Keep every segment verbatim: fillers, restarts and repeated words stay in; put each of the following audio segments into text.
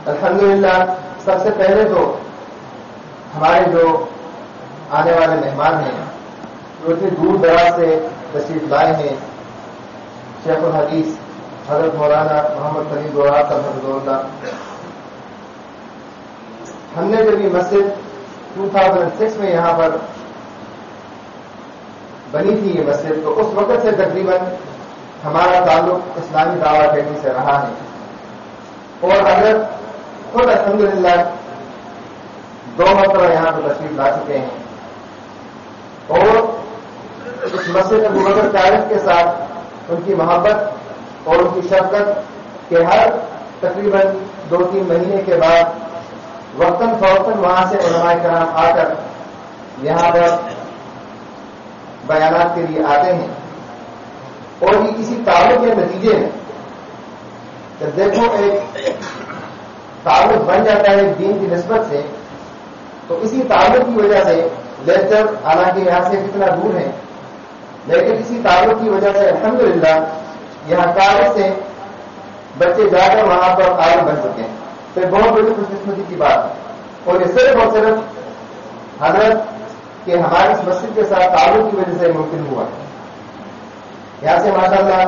الحمدللہ سب سے پہلے تو ہمارے جو آنے والے مہمان ہیں جو اتنی دور دراز سے تشریف لائے ہیں، شیخ الحدیث حضرت مولانا محمد سلیم گوہر صاحب حفظہ اللہ، ہم نے جب یہ مسجد دو ہزار چھ میں یہاں پر بنی تھی یہ مسجد، تو اس وقت سے تقریباً ہمارا تعلق اسلامی دعویٰ اکیڈمی سے رہا ہے، اور حضرت خود الحمدللہ دو مرتبہ یہاں پر تشریف لا چکے ہیں، اور اس مسجد ابو بکر طارق کے ساتھ ان کی محبت اور ان کی شفقت کہ ہر تقریباً دو تین مہینے کے بعد وقتاً فوقتاً وہاں سے علماء کرام آ کر یہاں پر بیانات کے لیے آتے ہیں، اور یہ کسی تعلق کے نتیجے میں جب دیکھو ایک تعلق بن جاتا ہے دین کی نسبت سے، تو اسی تعلق کی وجہ سے لیکچر حالانکہ یہاں سے کتنا دور ہے، لیکن اسی تعلق کی وجہ سے الحمدللہ یہاں کالج سے بچے جا کر وہاں پر عالم بن سکے ہیں، تو بہت بڑی خوش قسمتی کی بات ہے، اور یہ صرف اور صرف حضرت کہ ہماری اس مسجد کے ساتھ تعلق کی وجہ سے ممکن ہوا۔ یہاں سے ماشاءاللہ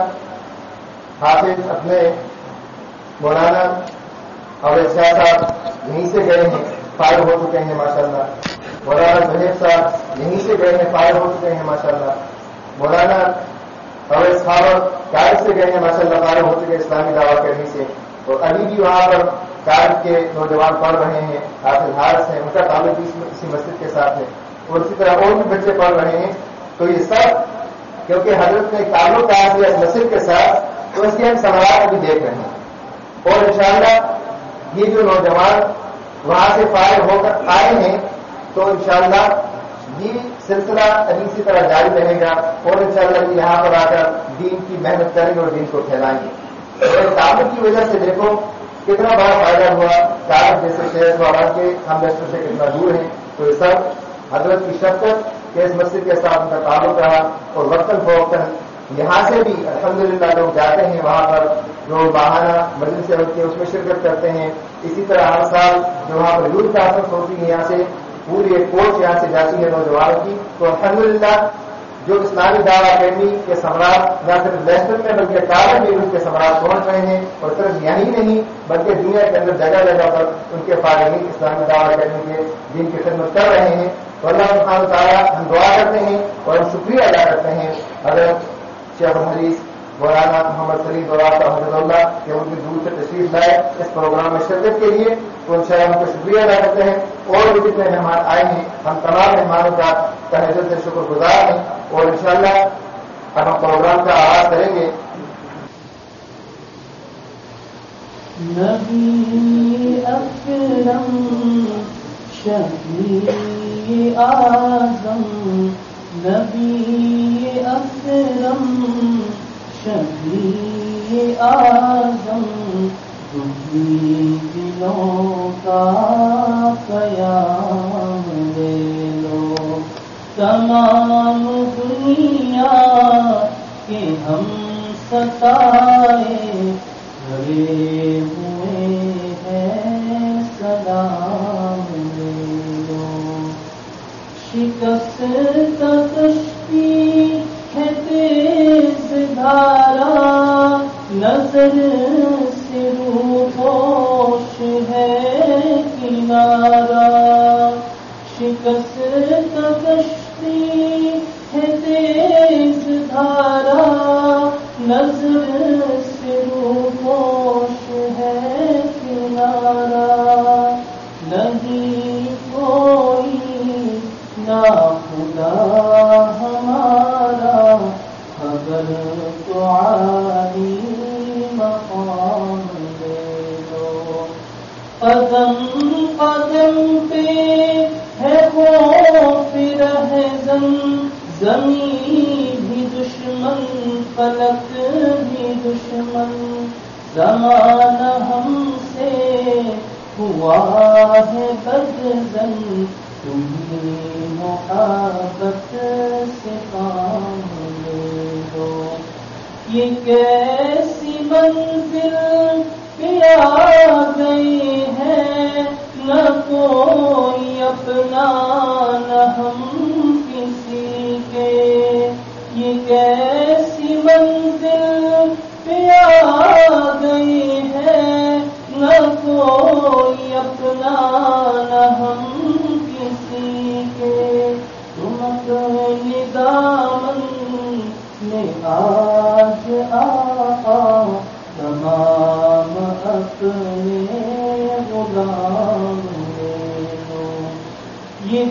حافظ اپنے مولانا اور شاہ صاحب یہیں سے گئے ہیں، فارغ ہو چکے ہیں ماشاءاللہ، مولانا زہیب صاحب یہیں سے گئے ہیں، فارغ ہو چکے ہیں ماشاءاللہ، مولانا اور صاحب کارج سے گئے ہیں ماشاءاللہ، فارغ ہو چکے اسلامی دعویٰ اکیڈمی سے، اور ابھی بھی وہاں پر کارج کے نوجوان پڑھ رہے ہیں، حافظ حارث ہیں، ان کا تعلق بھی اسی مسجد کے ساتھ ہے، اور اسی طرح اور بھی بچے پڑھ رہے ہیں۔ تو یہ سب کیونکہ حضرت نے تعلق قائم کیا اس مسجد کے ساتھ، تو اس کے ہم ثمرات بھی دیکھ رہے ہیں، اور انشاءاللہ یہ جو نوجوان وہاں سے فارغ ہو کر آئے ہیں تو انشاءاللہ یہ سلسلہ ابھی اسی طرح جاری رہے گا، اور انشاءاللہ یہ یہاں پر آ کر دین کی محنت کریں گے اور دین کو پھیلائیں گے۔ اور تعلق کی وجہ سے دیکھو کتنا بڑا فائدہ ہوا، کارج جیسے شہر والا کے ہم دستوں سے کتنا دور ہیں، تو یہ سب حضرت کی شفقت کہ اس مسجد کے ساتھ ان کا تعلق رہا، اور وقتاً فوقتاً یہاں سے بھی الحمدللہ لوگ جاتے ہیں وہاں پر جو ماہانہ مجلس سے ہوتی ہے اس میں شرکت کرتے ہیں، اسی طرح ہر سال جو وہاں پر یوتھ کانفرنس ہوتی ہے یہاں سے پوری ایک کوچ یہاں سے جاتی ہے نوجوانوں کی، تو الحمدللہ جو اسلامی دعویٰ اکیڈمی کے ثمرات نہ صرف لیسٹر میں بلکہ کالج میں ان کے ثمرات پہنچ رہے ہیں، اور صرف یہی نہیں بلکہ دنیا کے اندر جگہ جگہ پر ان کے فارغین اسلامی دعویٰ اکیڈمی کے دین کی خدمت کر رہے ہیں۔ تو اللہ سبحانہ وتعالیٰ ہم دعا کرتے ہیں اور ہم شکریہ ادا کرتے ہیں حضرت شیخ الحدیث مولانا محمد سلیم گوہر صاحب حفظہ اللہ کہ ان کی دور سے تشریف لائے اس پروگرام میں شرکت کے لیے، تو انشاءاللہ ہم کو شکریہ ادا کرتے ہیں، اور بھی جتنے مہمان آئے ہیں ہم تمام مہمانوں کا تہہ دل سے شکر گزار ہیں، اور انشاءاللہ اب ہم پروگرام کا آغاز کریں گے۔ نبی اکرم شفیع اعظم، نبی اکرم شفیع اعظم، دکھی دلوں کا قیام لے لو، تمام دنیا کے ہم ستائے کھڑے ہوئے ہیں، سلام لے لو، شکست کا کشتی ہے تیز دھارا، نظر سے روپوش ہے کنارہ، شکست کا کشتی ہے تیز دھارا، نظر سے روپوش ہے کنارہ، نہیں کوئی ناخدا ہمارا، اگر تو عالی مقام لے لو، قدم قدم پہ ہے خوف رہزن، زمین بھی دشمن فلک بھی دشمن، زمانہ ہم سے ہوا ہے بدزن، تمہیں محبت سے کام لے دو، یہ کیسی منزل پہ آ گئے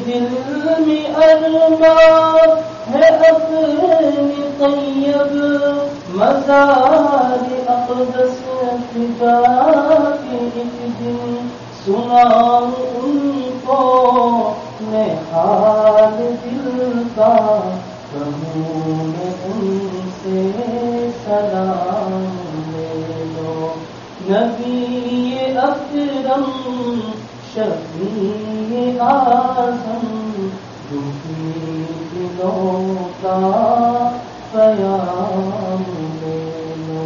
دل میں ارمان ہے اپنی طیب مزار اقدس خدا کے ایک دن سناؤں ان کو میں حال دل کا کہوں میں ان سے سلام لے لو نبی اکرم شفیع اعظم دکھی دلوں کا پیام لے لو.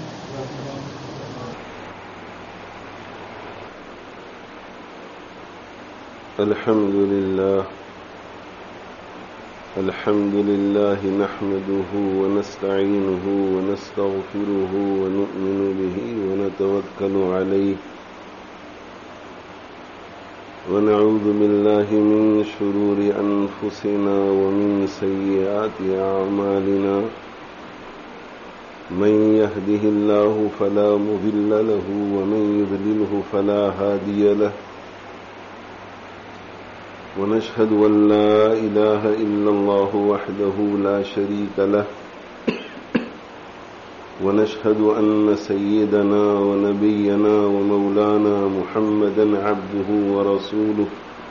الحمد لله الحمد لله نحمده ونستعينه ونستغفره ونؤمن به ونتوكل عليه ونعوذ بالله من شرور أنفسنا ومن سيئات أعمالنا من يهده الله فلا مضل له ومن يضلله فلا هادي له ونشهد أن لا إله إلا الله وحده لا شريك له ونشهد أن سيدنا ونبينا ومولانا محمدا عبده ورسوله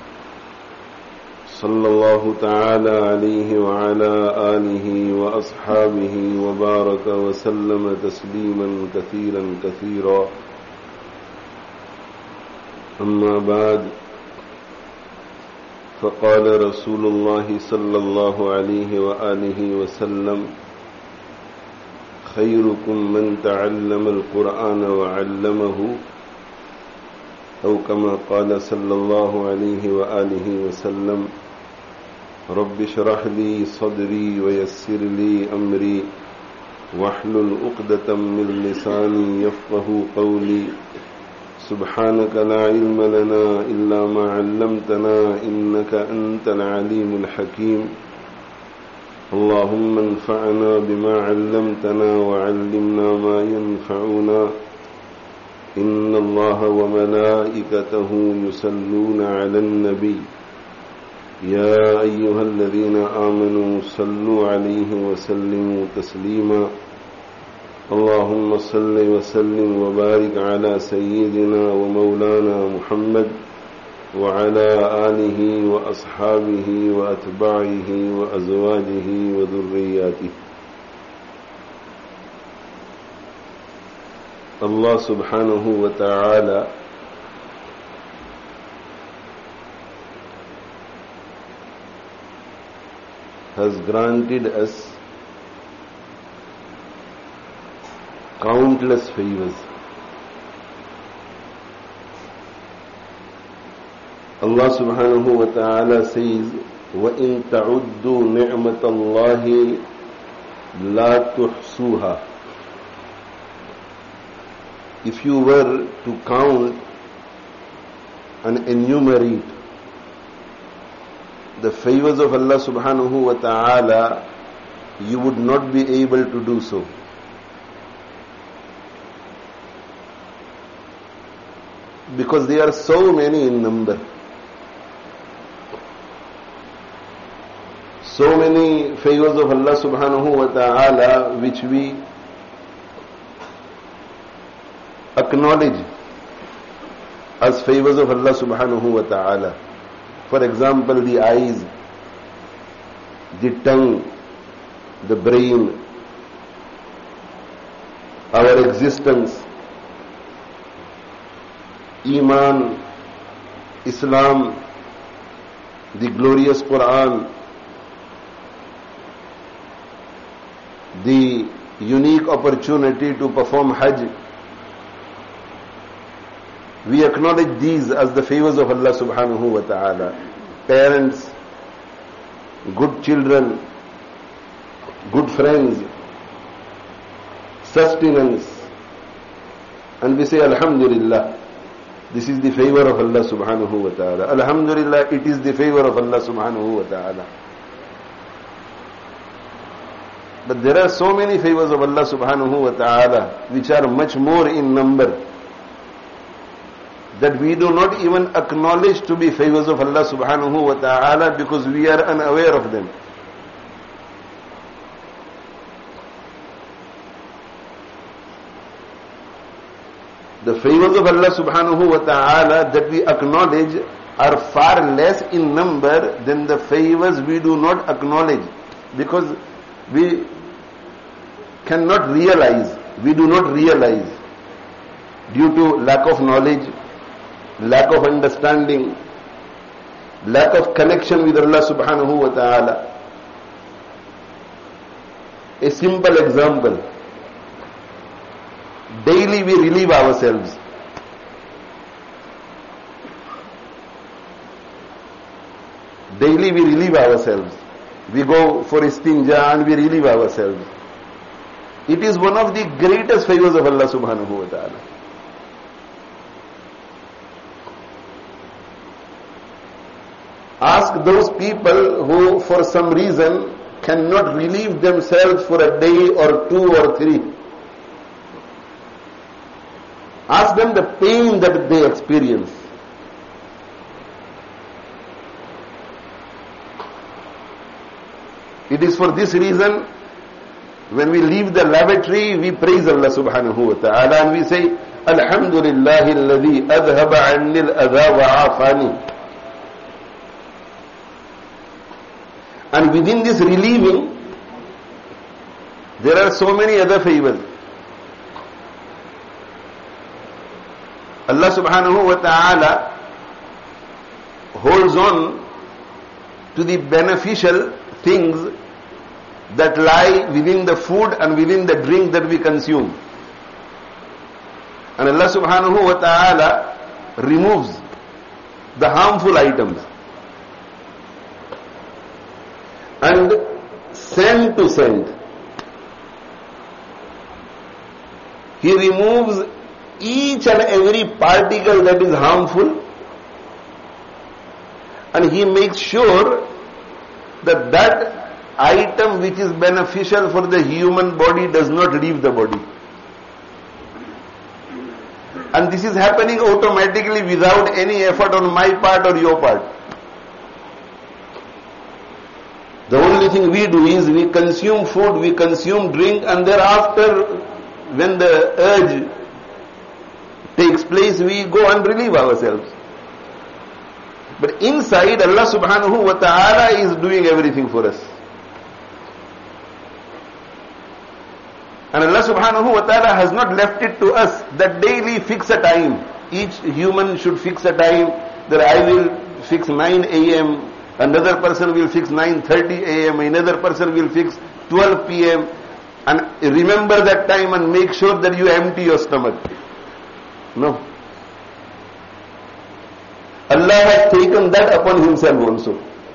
صلى الله تعالى عليه وعلى آله وأصحابه وبارك وسلم تسليما كثيرا كثيرا. أما بعد فقال رسول الله صلى الله عليه وآله وسلم خيركم من تعلم القرآن وعلمه أو كما قال صلى الله عليه وآله وسلم رب اشرح لي صدري ويسر لي أمري واحلل عقدة من لساني يفقه قولي سبحانك لا علم لنا إلا ما علمتنا إنك أنت العليم الحكيم. اللهم انفعنا بما علمتنا وعلمنا ما ينفعنا إن الله وملائكته يصلون على النبي يا أيها الذين آمنوا صلوا عليه وسلموا تسليما. اللهم صل وسلم وبارك على سيدنا ومولانا محمد وعلى آله وأصحابه وأتباعه وأزواجه وذرياته. Allah subhanahu wa ta'ala has granted us countless favors. Allah subhanahu wa ta'ala says, وَإِن تَعُدُّوا نِعْمَةَ اللَّهِ لَا تُحْصُوهَا. If you were to count and enumerate the favors of Allah subhanahu wa ta'ala, you would not be able to do so. Because they are so many in number. So many favors of Allah subhanahu wa ta'ala which we acknowledge as favors of Allah subhanahu wa ta'ala. For example, the eyes, the tongue, the brain, our existence, Iman, Islam, the glorious Quran, the unique opportunity to perform Hajj. We acknowledge these as the favors of Allah subhanahu wa ta'ala. Parents, good children, good friends, sustenance. And we say, Alhamdulillah, this is the favor of Allah subhanahu wa ta'ala. Alhamdulillah, it is the favor of Allah subhanahu wa ta'ala. But there are so many favors of Allah subhanahu wa ta'ala which are much more in number. that we do not even acknowledge to be favors of Allah subhanahu wa ta'ala because we are unaware of them. The favors of Allah subhanahu wa ta'ala that we acknowledge are far less in number than the favors we do not acknowledge, because we cannot realize, we do not realize due to lack of knowledge, lack of understanding, lack of connection with Allah subhanahu wa ta'ala. A simple example. Daily we relieve ourselves. Daily we relieve ourselves. We go for istinja and we relieve ourselves. It is one of the greatest favors of Allah subhanahu wa ta'ala. Ask those people who for some reason cannot relieve themselves for a day or two or three. Ask them the pain that they experience. It is for this reason, when we leave the lavatory, we praise Allah subhanahu wa ta'ala and we say, Alhamdulillahi alladhi adhaba anni al-adha wa afani. And within this relieving, there are so many other favors. Allah subhanahu wa ta'ala holds on to the beneficial things that lie within the food and within the drink that we consume. And Allah subhanahu wa ta'ala removes the harmful items and scent to scent. He removes each and every particle that is harmful, and He makes sure that that item which is beneficial for the human body does not leave the body. And this is happening automatically without any effort on my part or your part. The only thing we do is we consume food, we consume drink, and thereafter when the urge takes place, we go and relieve ourselves. But inside, Allah subhanahu wa ta'ala is doing everything for us. And Allah subhanahu wa ta'ala has not left it to us that daily fix a time. Each human should fix a time that I will fix nine a m, another person will fix nine thirty a m, another person will fix twelve p m And remember that time and make sure that you empty your stomach. No. Allah has taken that upon Himself also.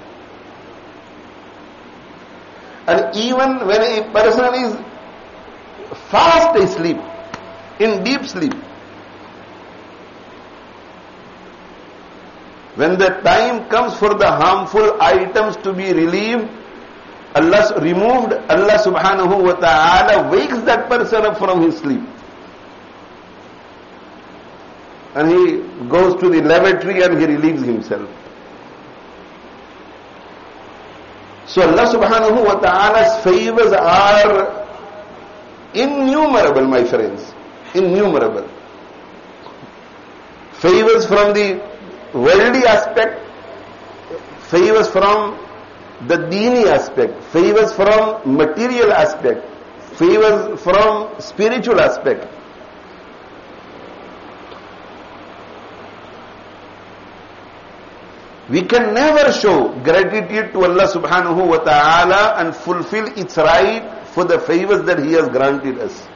And even when a person is fast asleep, in deep sleep, when the time comes for the harmful items to be relieved, Allah removed, Allah subhanahu wa ta'ala wakes that person up from his sleep. And he goes to the lavatory and he relieves himself. So Allah subhanahu wa ta'ala's favors are innumerable, my friends. Innumerable. Favors from the worldly aspect, favors from the deeni aspect, favors from material aspect, favors from spiritual aspect. We can never show gratitude to Allah subhanahu wa ta'ala and fulfill its right for the favors that He has granted us.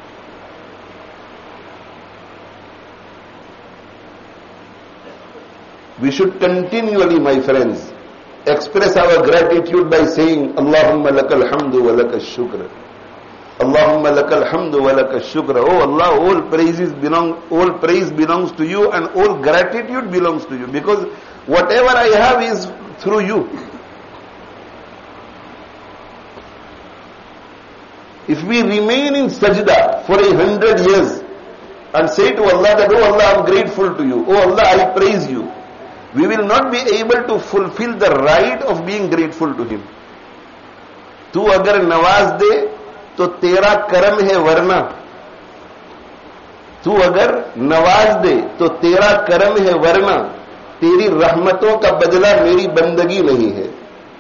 We should continually, my friends, express our gratitude by saying, Allahumma lakal hamdu wa lakal shukr. Allahumma lakal hamdu wa lakal shukr. Oh Allah, all praises belong, all praise belongs to you and all gratitude belongs to you, because whatever I have is through you. If we remain in sajda for a hundred years and say to Allah that, oh Allah, I am grateful to you. Oh Allah, I praise you. We will not be able to fulfill the right of being grateful to Him. Tu agar nawaz de, to tera karam hai varna. Tu agar nawaz de, to tera karam hai varna. Teri rahmaton ka badla meri bandagi nahi hai.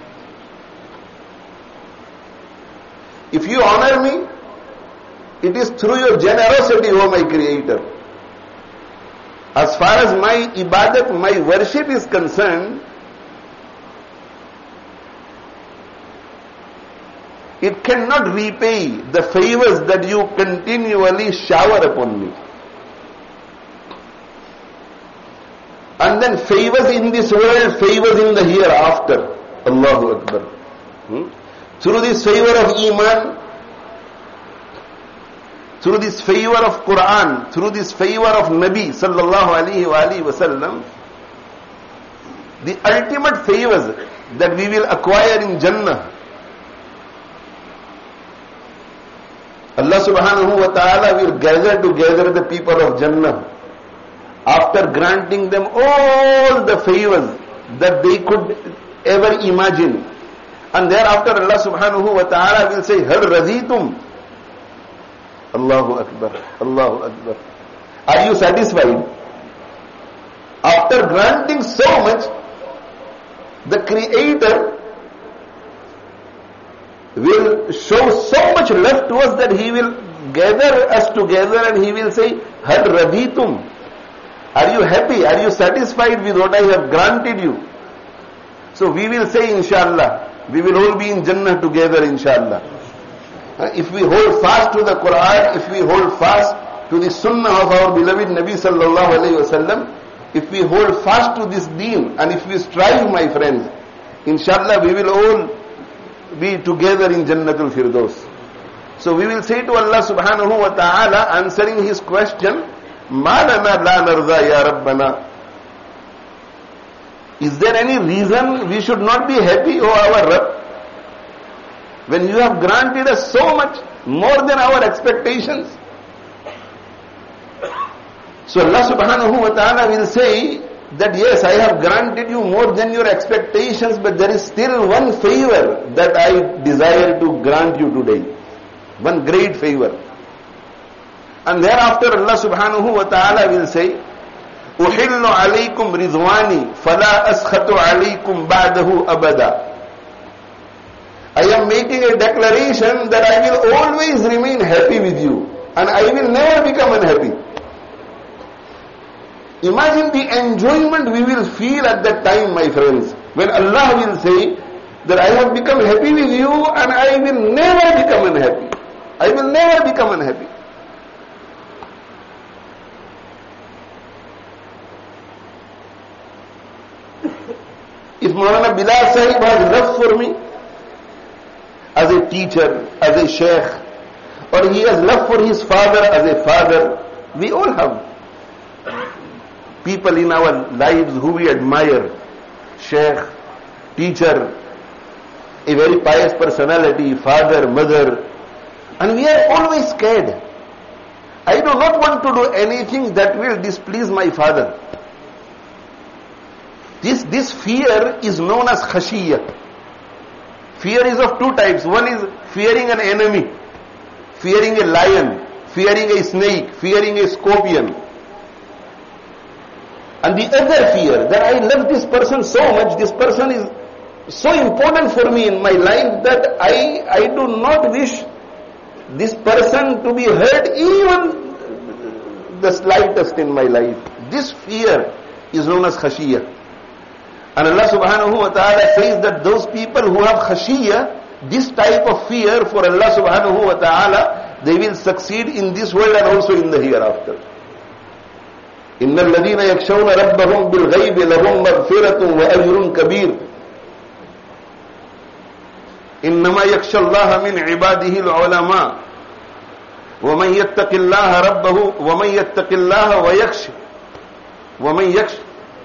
If you honor me, it is through your generosity, O my Creator. As far as my ibadat, my worship is concerned, it cannot repay the favors that you continually shower upon me. And then favors in this world, favors in the hereafter. Allahu Akbar. Hmm? Through this favor of Iman, through this favor of Quran, through this favor of Nabi sallallahu alayhi wa alayhi wa sallam, the ultimate favors that we will acquire in Jannah, Allah subhanahu wa ta'ala will gather together the people of Jannah after granting them all the favors that they could ever imagine. And thereafter Allah subhanahu wa ta'ala will say, Hal razitum? Allahu Akbar, Allahu Akbar. Are you satisfied? After granting so much, the Creator will show so much love to us that He will gather us together and He will say, Hal raditum? Are you happy? Are you satisfied with what I have granted you? So we will say, Inshallah, we will all be in Jannah together, Inshallah. If we hold fast to the Quran, if we hold fast to the Sunnah of our beloved Nabi sallallahu alayhi wa sallam, if we hold fast to this deen, and if we strive, my friends, Inshallah, we will all be together in Jannatul Firdaus. So we will say to Allah subhanahu wa ta'ala, answering His question, Ma lana la narza ya Rabbana. Is there any reason we should not be happy, O our Rabb? When you have granted us so much, more than our expectations. So Allah subhanahu wa ta'ala will say that yes, I have granted you more than your expectations, but there is still one favor that I desire to grant you today. One great favor. And thereafter Allah subhanahu wa ta'ala will say, أُحِلُّ عَلَيْكُمْ رِضْوَانِي فَلَا أَسْخَطُ عَلَيْكُمْ بَعْدَهُ أَبَدًا. I am making a declaration that I will always remain happy with you and I will never become unhappy. Imagine the enjoyment we will feel at that time, my friends, when Allah will say that I have become happy with you and I will never become unhappy. I will never become unhappy. If Maulana Bilal Sahib has love for me, as a teacher, as a sheikh, or he has love for his father as a father, we all have people in our lives who we admire, sheikh, teacher, a very pious personality, father, mother, and we are always scared. I do not want to do anything that will displease my father. This, this fear is known as khashiyya. Fear is of two types. One is fearing an enemy, fearing a lion, fearing a snake, fearing a scorpion. And the other fear, that I love this person so much, this person is so important for me in my life that I, I do not wish this person to be hurt even the slightest in my life. This fear is known as khashiyya. And Allah subhanahu wa ta'ala says that those people who have khashiyya, this type of fear for Allah subhanahu wa ta'ala, they will succeed in this world and also in the hereafter. إِنَّ الَّذِينَ يَخْشَوْنَ رَبَّهُمْ بِالْغَيْبِ لَهُمْ مَغْفِرَةٌ وَأَجْرٌ كَبِيرٌ إِنَّمَا يَخْشَى اللَّهَ مِنْ عِبَادِهِ الْعُلَمَاءُ وَمَنْ يَتَّقِ اللَّهَ رَبَّهُ وَمَنْ يَتَّقِ اللَّهَ وَيَخْشَى وَمَنْ يَخْشَى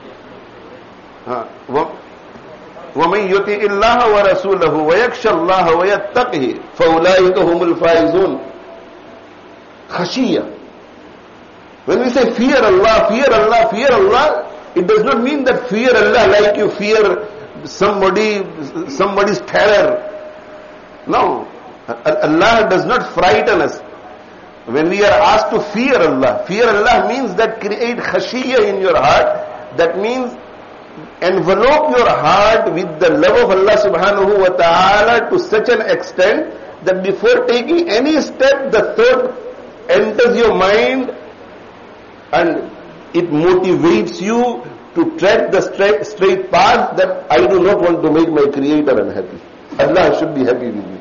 وَمَنْ يُطِعِ اللَّهَ وَرَسُولَهُ وَيَخْشَى اللَّهَ وَيَتَّقْهِ فَأُولَٰئِكَ هُمُ الْفَائِزُونَ. Khashiyya. When we say fear Allah, fear Allah, fear Allah, it does not mean that fear Allah like you fear somebody, somebody's terror. No. Allah does not frighten us. When we are asked to fear Allah, fear Allah means that create khashiyya in your heart. That means envelope your heart with the love of Allah subhanahu wa ta'ala to such an extent that before taking any step, the thought enters your mind and it motivates you to tread the straight, straight path that I do not want to make my Creator unhappy. Allah should be happy with me.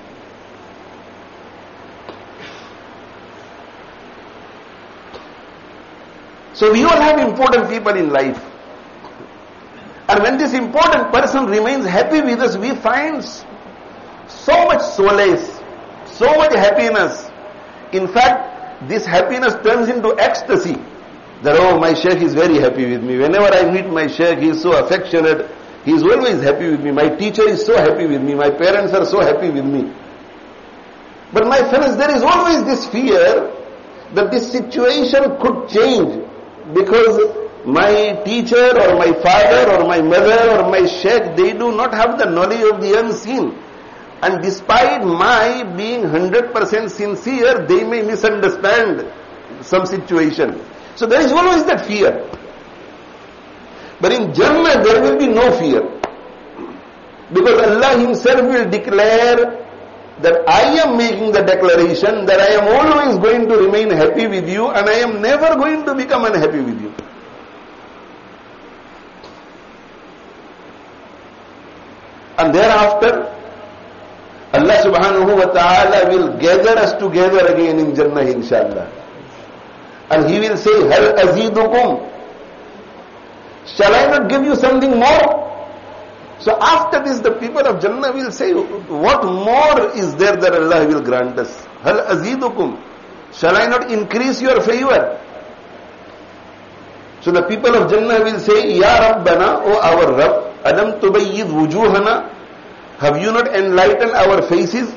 So we all have important people in life. And when this important person remains happy with us, we find so much solace, so much happiness. In fact, this happiness turns into ecstasy. That, oh, my Shaykh is very happy with me. Whenever I meet my Shaykh, he is so affectionate. He is always happy with me. My teacher is so happy with me. My parents are so happy with me. But my friends, there is always this fear that this situation could change because my teacher or my father or my mother or my Shaykh, they do not have the knowledge of the unseen. And despite my being one hundred percent sincere, they may misunderstand some situation. So there is always that fear. But in Jannah there will be no fear. Because Allah Himself will declare that I am making the declaration that I am always going to remain happy with you and I am never going to become unhappy with you. And thereafter, Allah subhanahu wa ta'ala will gather us together again in Jannah, inshallah. And He will say, Hal azidukum? Shall I not give you something more? So after this, the people of Jannah will say, what more is there that Allah will grant us? Hal azidukum? Shall I not increase your favor? So the people of Jannah will say, Ya Rabbana, O our Rabb, Adam tubayyid wujuhana, have you not enlightened our faces?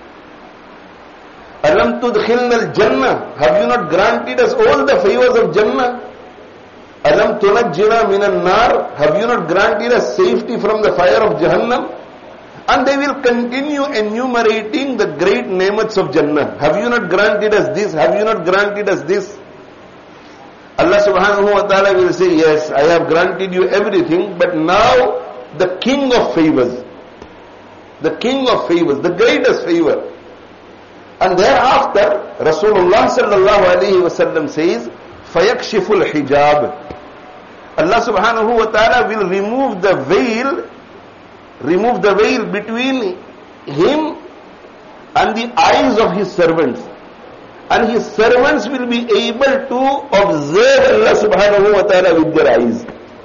Alam tudkhilna al-Jannah, have you not granted us all the favors of Jannah? Alam tunajjina minan nar, have you not granted us safety from the fire of Jahannam? And they will continue enumerating the great ni'mats of Jannah. Have you not granted us this? Have you not granted us this? Allah subhanahu wa ta'ala will say, yes, I have granted you everything, but now the king of favors, the king of favors, the greatest favor. And thereafter, Rasulullah sallallahu alayhi wa sallam says, فَيَكْشِفُ الْحِجَابِ. Allah subhanahu wa ta'ala will remove the veil, remove the veil between Him and the eyes of His servants. And His servants will be able to observe Allah subhanahu wa ta'ala with their eyes.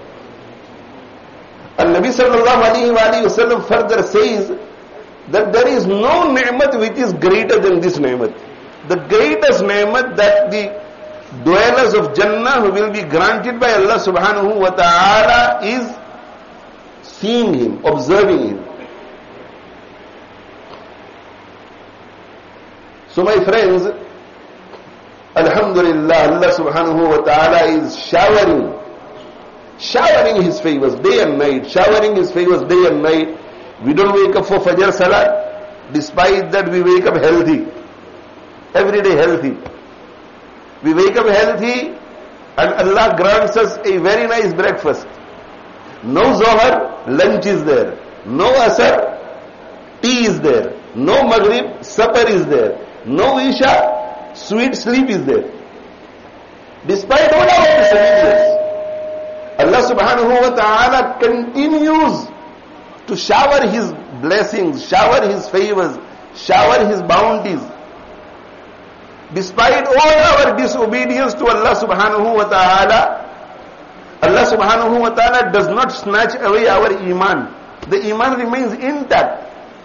And Nabi sallallahu alayhi wa sallam further says that there is no ni'mat which is greater than this ni'mat. The greatest ni'mat that the dwellers of Jannah will be granted by Allah subhanahu wa ta'ala is seeing Him, observing Him. So my friends, Alhamdulillah, Allah subhanahu wa ta'ala is showering, showering His favors day and night, showering His favors day and night. We don't wake up for Fajr Salat. Despite that, we wake up healthy. Every day healthy. We wake up healthy and Allah grants us a very nice breakfast. No Zohar, lunch is there. No Asr, tea is there. No Maghrib, supper is there. No Isha, sweet sleep is there. Despite all our disobedience, Allah subhanahu wa ta'ala continues to shower His blessings, shower His favors, shower His bounties. Despite all our disobedience to Allah subhanahu wa ta'ala, Allah subhanahu wa ta'ala does not snatch away our iman. The iman remains intact.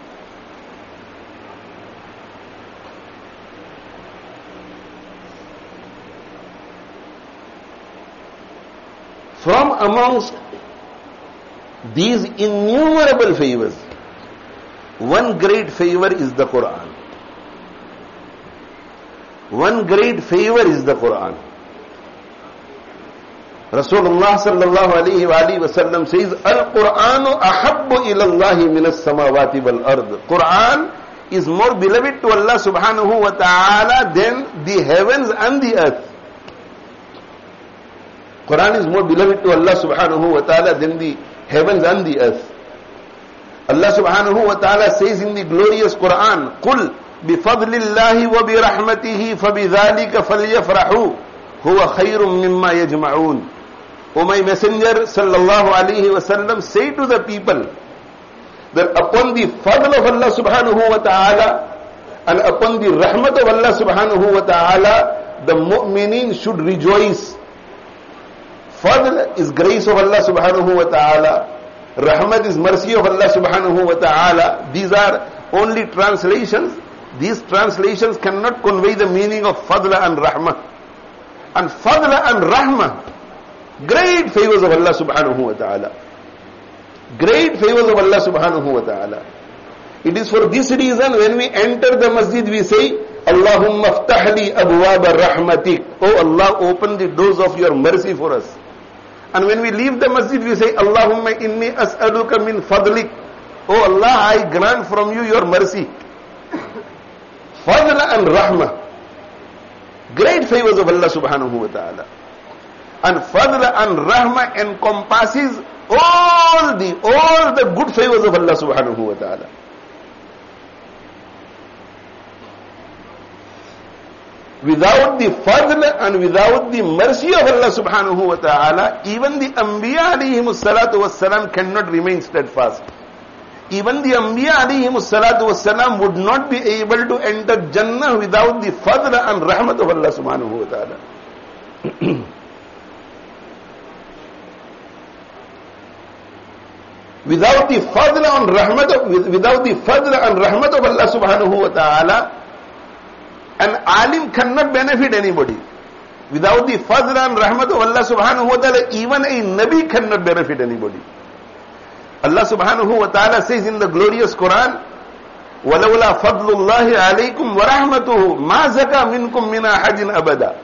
From amongst these innumerable favors, one great favor is the Quran. One great favor is the Quran. Rasulullah sallallahu alayhi wa alihi wa sallam says, Al-Qur'anu ahabbu ilallahi minas samawati wal ard. Quran is more beloved to Allah subhanahu wa ta'ala than the heavens and the earth. Quran is more beloved to Allah subhanahu wa ta'ala than the heavens and the earth. Allah subhanahu wa ta'ala says in the glorious Quran, قُلْ بِفَضْلِ اللَّهِ وَبِرَحْمَتِهِ فَبِذَلِكَ فَلْيَفْرَحُوا هُوَ خَيْرٌ مِمَّا يَجْمَعُونَ. O my messenger sallallahu alayhi wa sallam, say to the people that upon the fadl of Allah subhanahu wa ta'ala and upon the rahmat of Allah subhanahu wa ta'ala, the mu'mineen should rejoice. Fadl is grace of Allah subhanahu wa ta'ala. Rahmat is mercy of Allah subhanahu wa ta'ala. These are only translations. These translations cannot convey the meaning of fadla and rahmah. And fadla and rahmah, great favors of Allah subhanahu wa ta'ala. Great favors of Allah subhanahu wa ta'ala. It is for this reason when we enter the masjid we say, Allahumma ftahli abwaba rahmatik. Oh Allah, open the doors of your mercy for us. And when we leave the masjid we say, Allahumma inni as'aluka min fadlik. Oh Allah, I grant from you your mercy. Fadla and rahmah, great favors of Allah subhanahu wa ta'ala. And fadla and rahmah encompasses all the all the good favors of Allah subhanahu wa ta'ala. Without the fadl and without the mercy of Allah subhanahu wa ta'ala, even the Anbiya alayhimus salatu was salam cannot remain steadfast. Even the Anbiya alayhimus salatu was salam would not be able to enter Jannah without the fadl and rahmat of Allah subhanahu wa ta'ala. Without the fadl and rahmat of, without the fadl and rahmat of Allah subhanahu wa ta'ala, an alim cannot benefit anybody. Without the fadl and rahmat of Allah subhanahu wa ta'ala, even a nabi cannot benefit anybody. Allah subhanahu wa ta'ala says in the glorious Quran, وَلَوْلَا فَضْلُ اللَّهِ عَلَيْكُمْ وَرَحْمَتُهُ مَا زَكَى مِنْكُمْ مِنْ أَحَدٍ أَبَدًا.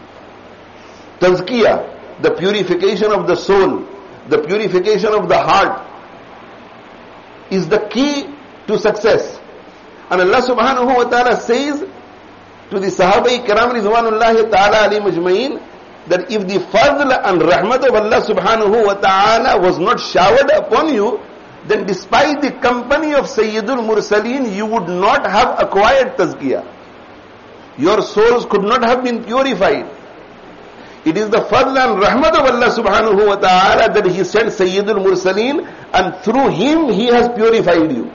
Tazkiyah, the purification of the soul, the purification of the heart, is the key to success. And Allah subhanahu wa ta'ala says to the Sahaba Kiram Rizwanullahi ta'ala alayhim ajma'in that if the fadl and rahmat of Allah subhanahu wa ta'ala was not showered upon you, then despite the company of Sayyidul Mursaleen, you would not have acquired tazkiyah. Your souls could not have been purified. It is the fadl and rahmat of Allah subhanahu wa ta'ala that He sent Sayyidul Mursaleen, and through Him He has purified you.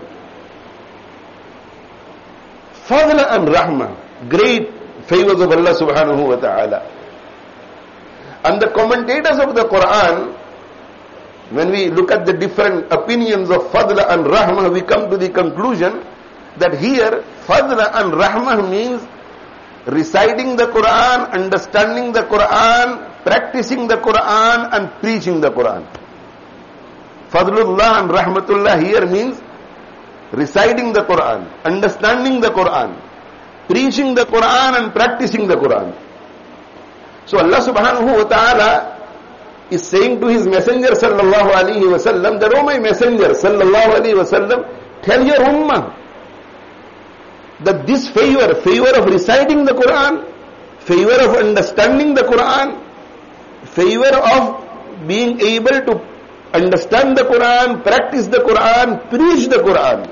Fadl and rahmah, great favors of Allah subhanahu wa ta'ala. And the commentators of the Quran, when we look at the different opinions of fadl and rahmah, we come to the conclusion that here fadl and rahmah means reciting the Quran, understanding the Quran, practicing the Quran and preaching the Quran. Fadlullah and rahmatullah here means reciting the Quran, understanding the Quran, preaching the Quran and practicing the Quran. So Allah subhanahu wa ta'ala is saying to His messenger sallallahu alayhi wa sallam that, oh my messenger sallallahu alayhi wa sallam, tell your ummah that this favor, favor of reciting the Quran, favor of understanding the Quran, favor of being able to understand the Quran, practice the Quran, preach the Quran,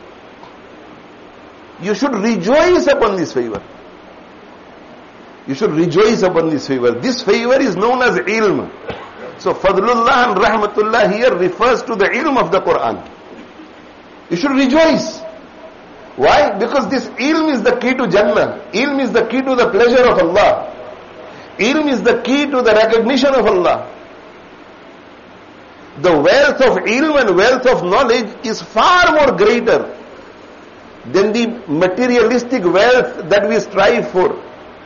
you should rejoice upon this favor. You should rejoice upon this favor. This favor is known as ilm. So fadlullah and rahmatullah here refers to the ilm of the Quran. You should rejoice. Why? Because this ilm is the key to Jannah. Ilm is the key to the pleasure of Allah. Ilm is the key to the recognition of Allah. The wealth of ilm and wealth of knowledge is far more greater than the materialistic wealth that we strive for.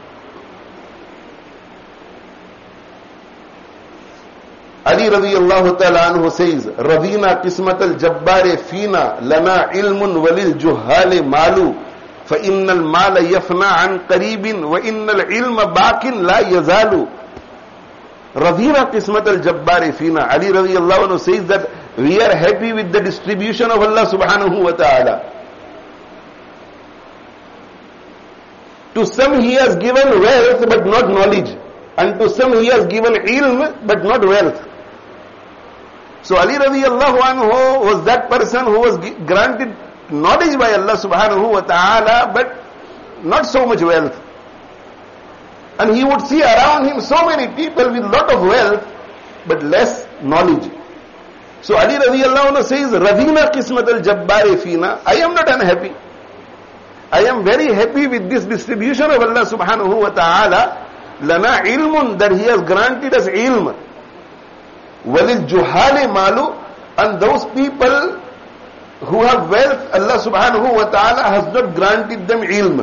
Ali radiyallahu ta'ala anhu says, Radina qismat al-jabbare fina lana ilmun walil juhale malu fa innal mala yafna an qaribin wa innal ilma baqin la yazalu. Radhina qismat al-jabbari fina. Ali radiyallahu anhu says that we are happy with the distribution of Allah subhanahu wa ta'ala. To some he has given wealth but not knowledge. And to some he has given ilm but not wealth. So Ali radiyallahu anhu was that person who was granted knowledge by Allah subhanahu wa ta'ala but not so much wealth. And he would see around him so many people with lot of wealth but less knowledge. So Ali radiyallahu anhu says, Radhina qismat al-jabbari fina. I am not unhappy. I am very happy with this distribution of Allah subhanahu wa ta'ala. Lana ilmun, that he has granted us ilm. Walil juhali malu, and those people who have wealth, Allah subhanahu wa ta'ala has not granted them ilm.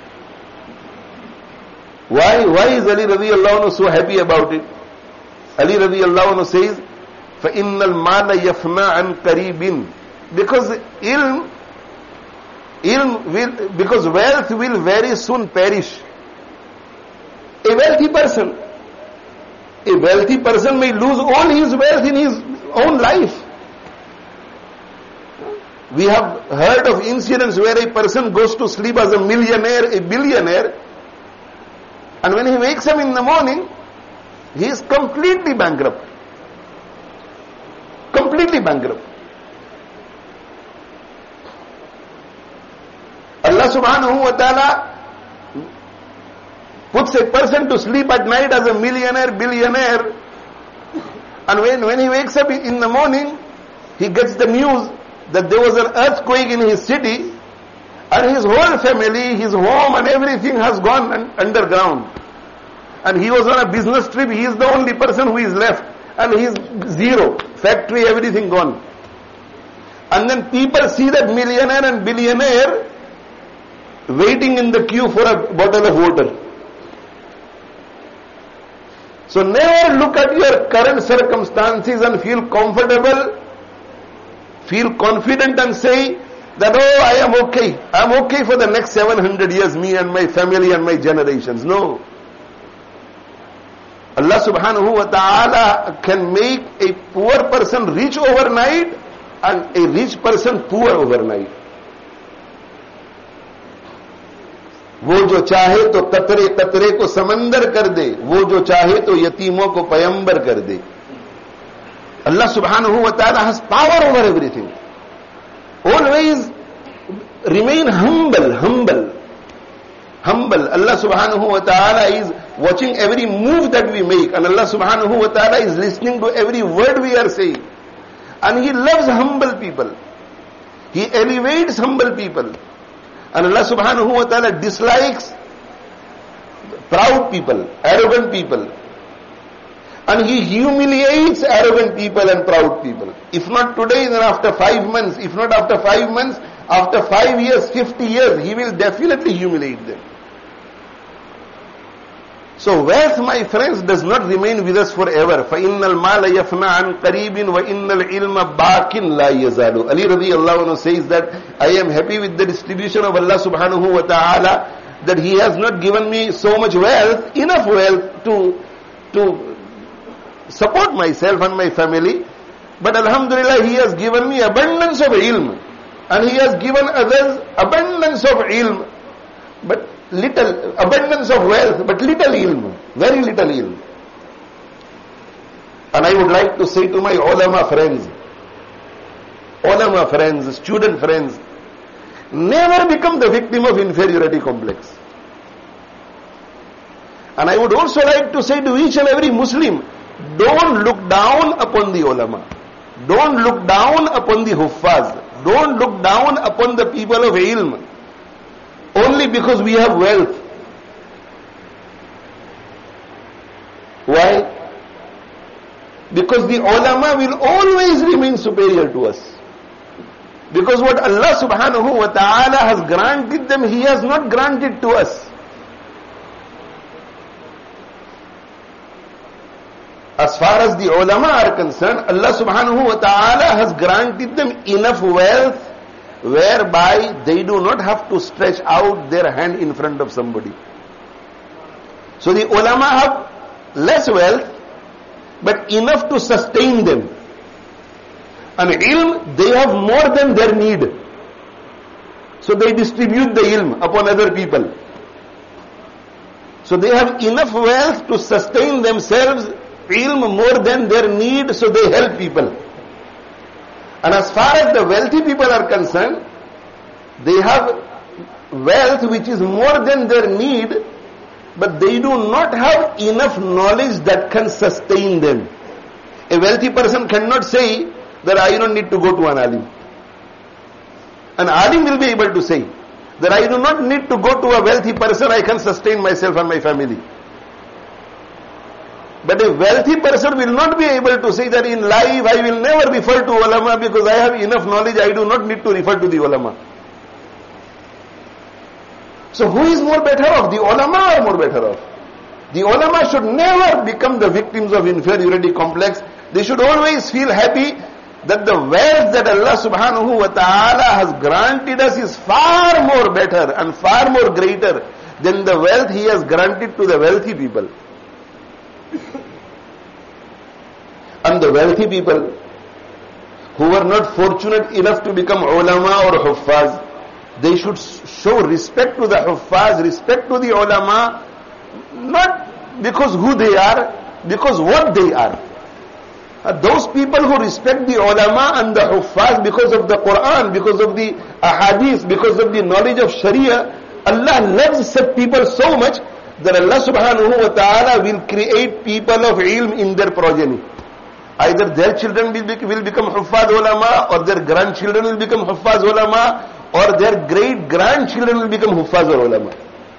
Why? Why is Ali radiyallahu anhu so happy about it? Ali radiyallahu anhu says, فَإِنَّ الْمَالَ يَفْنَى عَنْ قَرِيبٍ. Because ilm, ilm will, because wealth will very soon perish. A wealthy person, a wealthy person may lose all his wealth in his own life. We have heard of incidents where a person goes to sleep as a millionaire, a billionaire, and when he wakes up in the morning, he is completely bankrupt. Completely bankrupt. Allah subhanahu wa ta'ala puts a person to sleep at night as a millionaire, billionaire, and when, when he wakes up in the morning, he gets the news that there was an earthquake in his city, and his whole family, his home and everything has gone un- underground. And he was on a business trip, he is the only person who is left, and he is zero, factory, everything gone. And then people see that millionaire and billionaire waiting in the queue for a bottle of water. So never look at your current circumstances and feel comfortable, feel confident and say that, oh, I am okay. I am okay for the next seven hundred years, me and my family and my generations. No. Allah subhanahu wa ta'ala can make a poor person rich overnight and a rich person poor overnight. वो जो चाहे तो कतरे कतरे को समंदर कर दे, वो जो चाहे तो यतीमों को पयंबर कर दे. Allah subhanahu wa ta'ala has power over everything. Always remain humble, humble, humble. Allah subhanahu wa ta'ala is watching every move that we make, and Allah subhanahu wa ta'ala is listening to every word we are saying. And He loves humble people. He elevates humble people. And Allah subhanahu wa ta'ala dislikes proud people, arrogant people. And He humiliates arrogant people and proud people. If not today, then after five months. If not after five months, after five years, fifty years, He will definitely humiliate them. So wealth, my friends, does not remain with us forever. فَإِنَّ الْمَالَ يَفْنَى عَنْ قَرِيبٍ وَإِنَّ الْعِلْمَ بَاقٍ لَا يَزَالُ. Ali radiyallahu anhu says that I am happy with the distribution of Allah subhanahu wa ta'ala, that He has not given me so much wealth, enough wealth to, to support myself and my family. But alhamdulillah, He has given me abundance of ilm. And He has given others abundance of ilm. But little, abundance of wealth, but little ilm, very little ilm. And I would like to say to my ulama friends, ulama friends, student friends, never become the victim of inferiority complex. And I would also like to say to each and every Muslim, don't look down upon the ulama. Don't look down upon the huffaz. Don't look down upon the people of ilm. Only because we have wealth. Why? Because the ulama will always remain superior to us. Because what Allah subhanahu wa ta'ala has granted them, He has not granted to us. As far as the ulama are concerned, Allah subhanahu wa ta'ala has granted them enough wealth whereby they do not have to stretch out their hand in front of somebody. So the ulama have less wealth, but enough to sustain them. And ilm, they have more than their need. So they distribute the ilm upon other people. So they have enough wealth to sustain themselves, ilm more than their need, so they help people. And as far as the wealthy people are concerned, they have wealth which is more than their need, but they do not have enough knowledge that can sustain them. A wealthy person cannot say that I don't need to go to an alim. An alim will be able to say that I do not need to go to a wealthy person, I can sustain myself and my family. But a wealthy person will not be able to say that in life I will never refer to ulama because I have enough knowledge, I do not need to refer to the ulama. So who is more better off, the ulama or more better off? The ulama should never become the victims of inferiority complex. They should always feel happy that the wealth that Allah subhanahu wa ta'ala has granted us is far more better and far more greater than the wealth He has granted to the wealthy people. And the wealthy people who were not fortunate enough to become ulama or huffaz, they should show respect to the huffaz, respect to the ulama, not because who they are, because what they are. Uh, those people who respect the ulama and the huffaz because of the Quran, because of the ahadith, because of the knowledge of Sharia, Allah loves such people so much that Allah subhanahu wa ta'ala will create people of ilm in their progeny. Either their children will, be, will become huffaz ulama, or their grandchildren will become huffaz ulama, or their great grandchildren will become huffaz or ulama.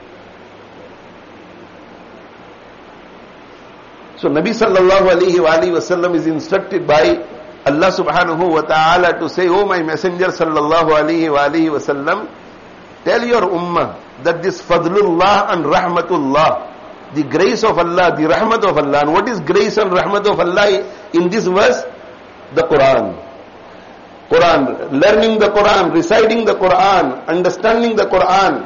So Nabi sallallahu alayhi wa alayhi wa sallam is instructed by Allah subhanahu wa ta'ala to say, oh my messenger sallallahu alayhi wa alayhi wa sallam, tell your ummah that this fadlullah and rahmatullah, the grace of Allah, the rahmat of Allah. And what is grace and rahmat of Allah in this verse? The Quran. Quran, learning the Quran, reciting the Quran, understanding the Quran,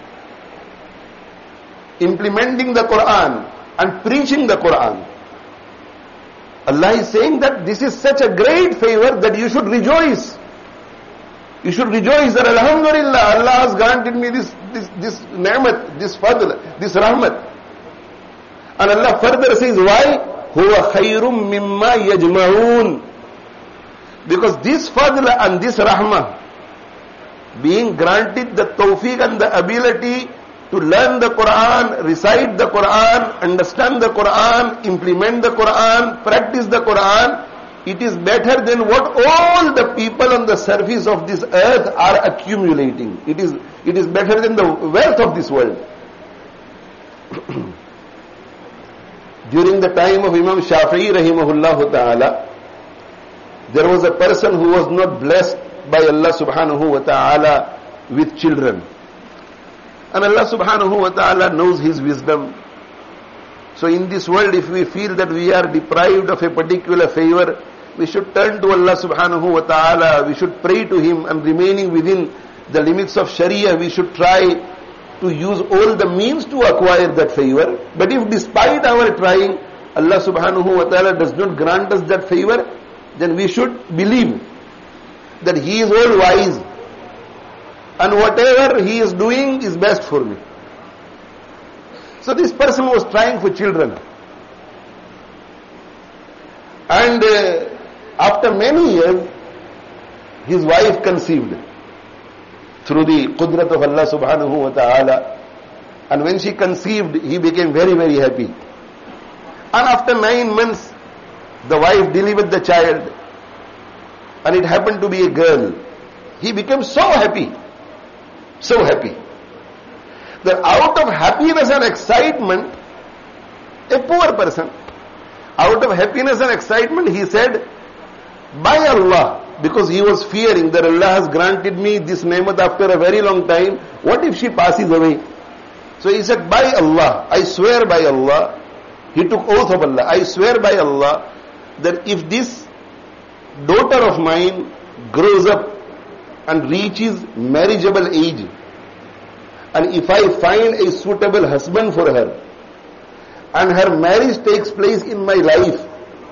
implementing the Quran, and preaching the Quran. Allah is saying that this is such a great favor that you should rejoice. You should rejoice that Alhamdulillah, Allah has granted me this this this ni'mat, this fadl, this rahmat. And Allah further says, why? Huwa khayrum mimma yajma'un. Because this fadl and this rahmah, being granted the tawfiq and the ability to learn the Quran, recite the Quran, understand the Quran, implement the Quran, practice the Quran, it is better than what all the people on the surface of this earth are accumulating. It is, it is better than the wealth of this world. During the time of Imam Shafi'i rahimahullah ta'ala, there was a person who was not blessed by Allah subhanahu wa ta'ala with children. And Allah subhanahu wa ta'ala knows His wisdom. So in this world, if we feel that we are deprived of a particular favor, we should turn to Allah subhanahu wa ta'ala, we should pray to Him, and remaining within the limits of Sharia, we should try to use all the means to acquire that favor. But if despite our trying, Allah subhanahu wa ta'ala does not grant us that favor, then we should believe that He is all wise, and whatever He is doing is best for me. So this person was trying for children. And uh, after many years, his wife conceived through the qudrat of Allah subhanahu wa ta'ala. And when she conceived, he became very, very happy. And after nine months, the wife delivered the child. And it happened to be a girl. He became so happy. So happy. That out of happiness and excitement, a poor person, out of happiness and excitement, he said, by Allah, because he was fearing that Allah has granted me this ni'mat after a very long time, what if she passes away? So he said, by Allah, I swear by Allah, he took oath of Allah, I swear by Allah, that if this daughter of mine grows up and reaches marriageable age, and if I find a suitable husband for her, and her marriage takes place in my life,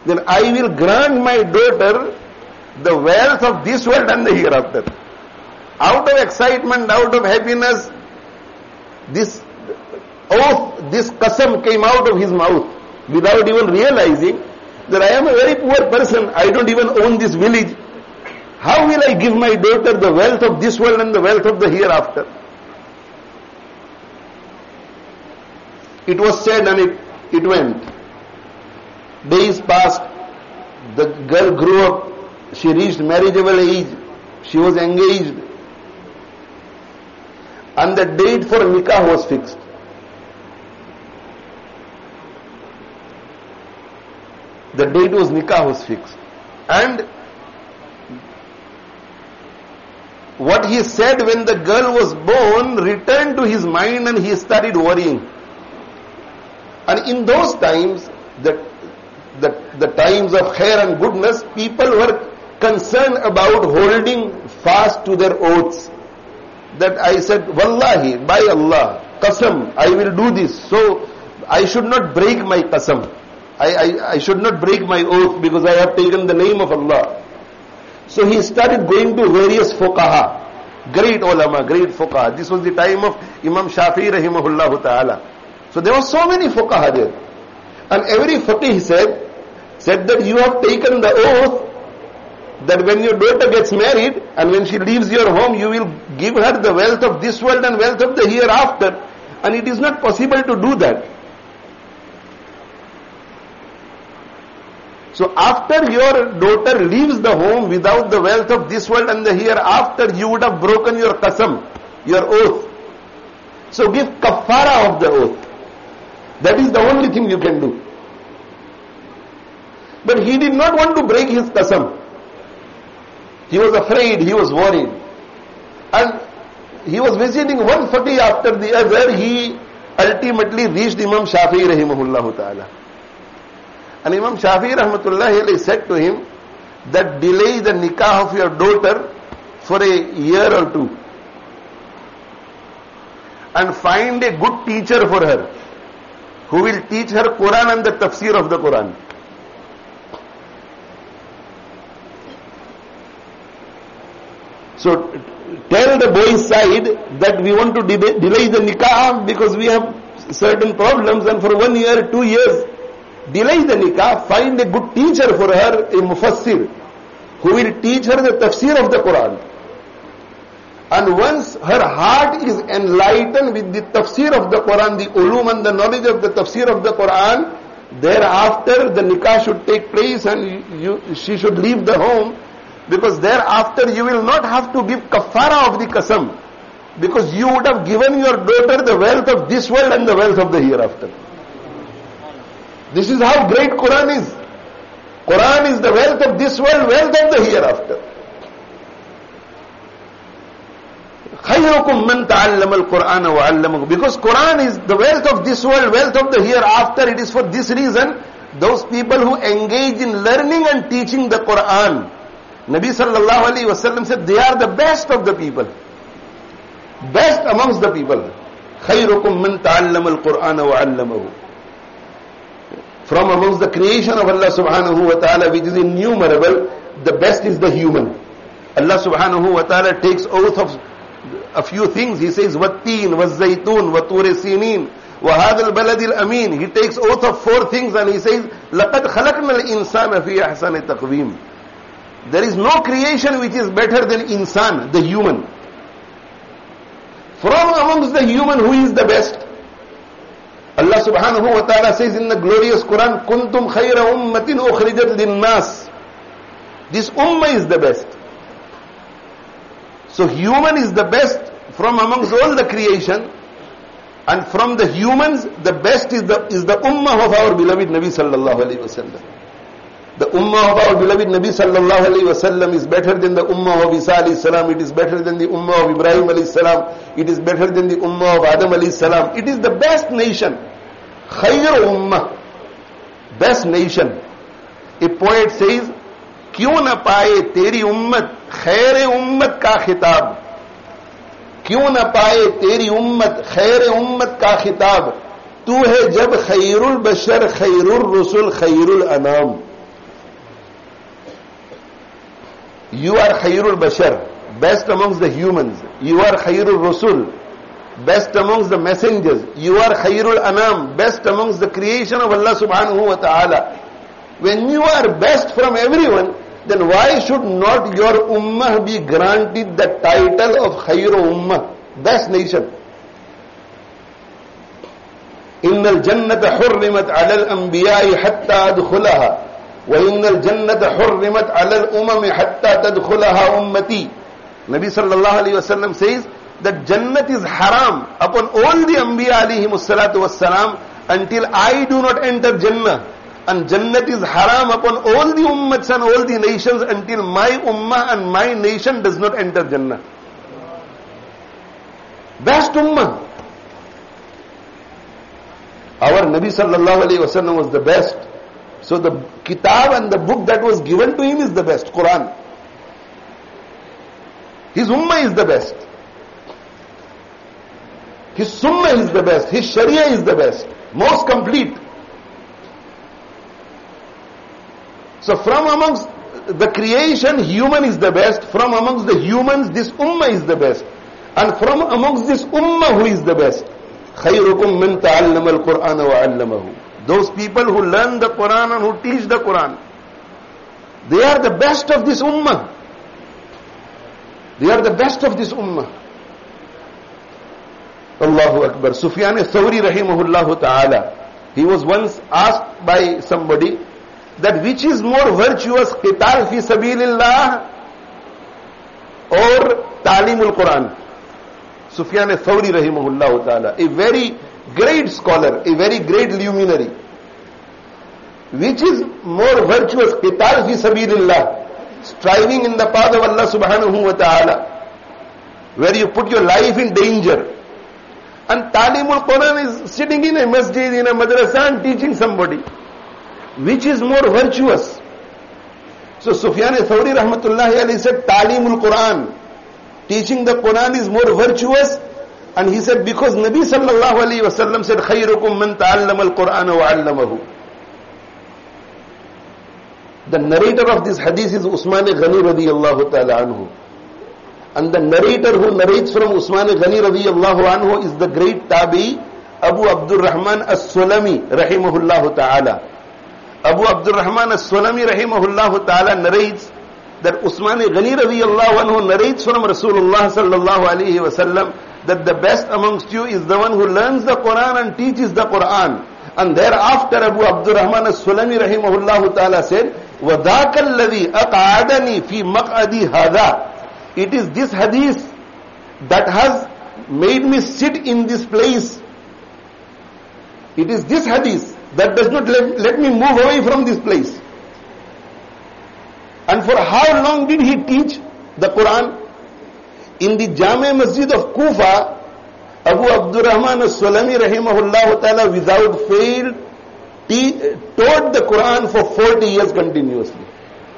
then I will grant my daughter the wealth of this world and the hereafter. Out of excitement, out of happiness, this oath, this qasam came out of his mouth without even realizing that I am a very poor person, I don't even own this village. How will I give my daughter the wealth of this world and the wealth of the hereafter? It was said and it, it went. Days passed, the girl grew up, she reached marriageable age, she was engaged, and the date for nikah was fixed. The date was nikah was fixed. And what he said when the girl was born returned to his mind and he started worrying. And in those times, the, the, the times of khair and goodness, people were concerned about holding fast to their oaths. That I said, Wallahi, by Allah, qasam, I will do this. So, I should not break my qasam. I, I, I should not break my oath because I have taken the name of Allah. So he started going to various fuqaha, great ulama, great fuqaha. This was the time of Imam Shafi'i rahimahullah ta'ala. So there were so many fuqaha there. And every faqih said, said that you have taken the oath that when your daughter gets married and when she leaves your home, you will give her the wealth of this world and wealth of the hereafter. And it is not possible to do that. So after your daughter leaves the home without the wealth of this world and the hereafter, you would have broken your qasam, your oath. So give kafara of the oath. That is the only thing you can do. But he did not want to break his qasam. He was afraid, he was worried. And he was visiting one faqih after the other. He ultimately reached Imam Shafi'i rahimahullah ta'ala. And Imam Shafi'i rahmatullahi alayhi said to him that delay the nikah of your daughter for a year or two and find a good teacher for her who will teach her Quran and the tafsir of the Quran. So tell the boy's side that we want to de- delay the nikah because we have certain problems, and for one year, two years, delay the nikah, find a good teacher for her, a mufassir, who will teach her the tafsir of the Quran. And once her heart is enlightened with the tafsir of the Quran, the ulum and the knowledge of the tafsir of the Quran, thereafter the nikah should take place and you, she should leave the home, because thereafter you will not have to give kafara of the qasam, because you would have given your daughter the wealth of this world and the wealth of the hereafter. This is how great Quran is. Quran is the wealth of this world, wealth of the hereafter. خَيْرُكُمْ مَنْ تَعَلَّمَ الْقُرْآنَ وَعَلَّمَهُ. Because Quran is the wealth of this world, wealth of the hereafter. It is for this reason, those people who engage in learning and teaching the Quran, Nabi sallallahu alayhi wa sallam said, they are the best of the people. Best amongst the people. خَيْرُكُمْ مَنْ تَعَلَّمَ الْقُرْآنَ وَعَلَّمَهُ. From amongst the creation of Allah subhanahu wa ta'ala, which is innumerable, the best is the human. Allah subhanahu wa ta'ala takes oath of a few things. He says, وَالتِّينَ وَالزَّيْتُونَ وَطُورِ سِينِينَ وَهَذَا الْبَلَدِ الْأَمِينَ. He takes oath of four things and he says, لَقَدْ خَلَقْنَا الْإِنسَانَ فِي أَحْسَنِ تَقْوِيمٍ. There is no creation which is better than insan, the human. From amongst the human, who is the best? Allah subhanahu wa ta'ala says in the glorious Quran, kuntum khayra ummatin ukhrijat linnas. This ummah is the best. So human is the best from amongst all the creation, and from the humans, the best is the is the ummah of our beloved Nabi sallallahu alayhi wa sallam. The ummah of our beloved Nabi sallallahu alayhi wa sallam is better than the ummah of Isa alayhi salam. It is better than the ummah of Ibrahim alayhi salam. It is better than the ummah of Adam alayhi salam. It is the best nation. Khayr ummah. Best nation. A poet says, क्यों न पाए तेरी उम्मत खैर उम्मत का खिताब, क्यों न पाए तेरी उम्मत खैर उम्मत का खिताब, तू है जब खैरुल बशर खैरुल रसूल खैरुल अनाम. You are Khairul Bashar, best amongst the humans. You are Khairul Rasul, best amongst the messengers. You are Khairul Anam, best amongst the creation of Allah subhanahu wa ta'ala. When you are best from everyone, then why should not your ummah be granted the title of Khairu Ummah, best nation? إن الجنة حرمت على الأنبياء حتى أدخلها وإن الجنة حرمت على الأمم حتى تدخلها أمتي. Nabi sallallahu alayhi wa sallam says that Jannat is haram upon all the Anbiya alayhimus salatu wassalam until I do not enter Jannah. And Jannat is haram upon all the ummats and all the nations until my ummah and my nation does not enter Jannah. Best ummah. Our Nabi sallallahu alayhi wa sallam was the best. So the kitab and the book that was given to him is the best, Quran. His ummah is the best. His sunnah is the best. His sharia is the best. Most complete. So from amongst the creation, human is the best. From amongst the humans, this ummah is the best. And from amongst this ummah, who is the best? خَيْرُكُمْ مِنْ تَعَلَّمَ الْقُرْآنَ وَعَلَّمَهُ. Those people who learn the Quran and who teach the Quran, they are the best of this ummah. They are the best of this ummah. Allahu Akbar. Sufyan al-Thawri rahimahullah ta'ala, he was once asked by somebody that which is more virtuous, qital fi sabilillah or talimul Quran? Sufyan al-Thawri rahimahullah ta'ala, a very great scholar, a very great luminary. Which is more virtuous, qital fi sabilillah, striving in the path of Allah subhanahu wa ta'ala, where you put your life in danger, and talimul Quran is sitting in a masjid, in a madrasa and teaching somebody. Which is more virtuous? So Sufyan al-Thawri rahmatullahi alayhi said talimul Quran, teaching the Quran is more virtuous. And he said because Nabi sallallahu alayhi wa sallam said khayrukum man ta'allama al-Quran wa 'allamahu. The narrator of this hadith is Usman Ghani radiyallahu ta'ala anhu. And the narrator who narrates from Usman Ghani radiyallahu anhu is the great tabi Abu Abdul Rahman as-Sulami rahimahullah ta'ala. Abu Abdul Rahman as-Sulami rahimahullah ta'ala narrates that Usman Ghani radiyallahu anhu narrates from Rasulullah sallallahu alayhi wa sallam that the best amongst you is the one who learns the Quran and teaches the Quran. And thereafter Abu Abdul Rahman as-Sulami rahimahullah ta'ala said, وَذَاكَ الَّذِي أَقْعَدَنِي فِي مَقْعَدِي هَذَا. It is this hadith that has made me sit in this place. It is this hadith that does not let, let me move away from this place. And for how long did he teach the Quran? In the Jami Masjid of Kufa, Abu Abdul Rahman as-Sulami rahimahullah ta'ala without fail He taught the Quran for forty years continuously.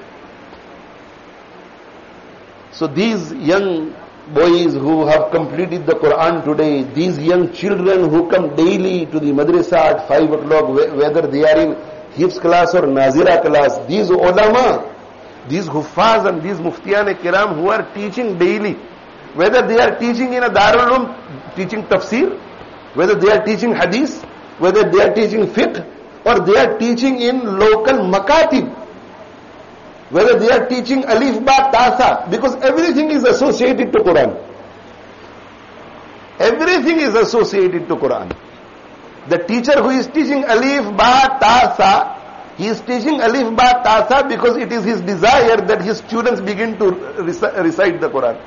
So these young boys who have completed the Quran today, these young children who come daily to the madrasa at five o'clock, whether they are in Hifz class or Nazira class, these ulama, these huffaz and these muftiyan kiram who are teaching daily, whether they are teaching in a Darul Uloom, teaching tafsir, whether they are teaching hadith, whether they are teaching fiqh, or they are teaching in local makatib, whether they are teaching alif ba tasa, because everything is associated to Quran. Everything is associated to Quran. The teacher who is teaching alif ba tasa, he is teaching alif ba tasa because it is his desire that his students begin to recite the Quran.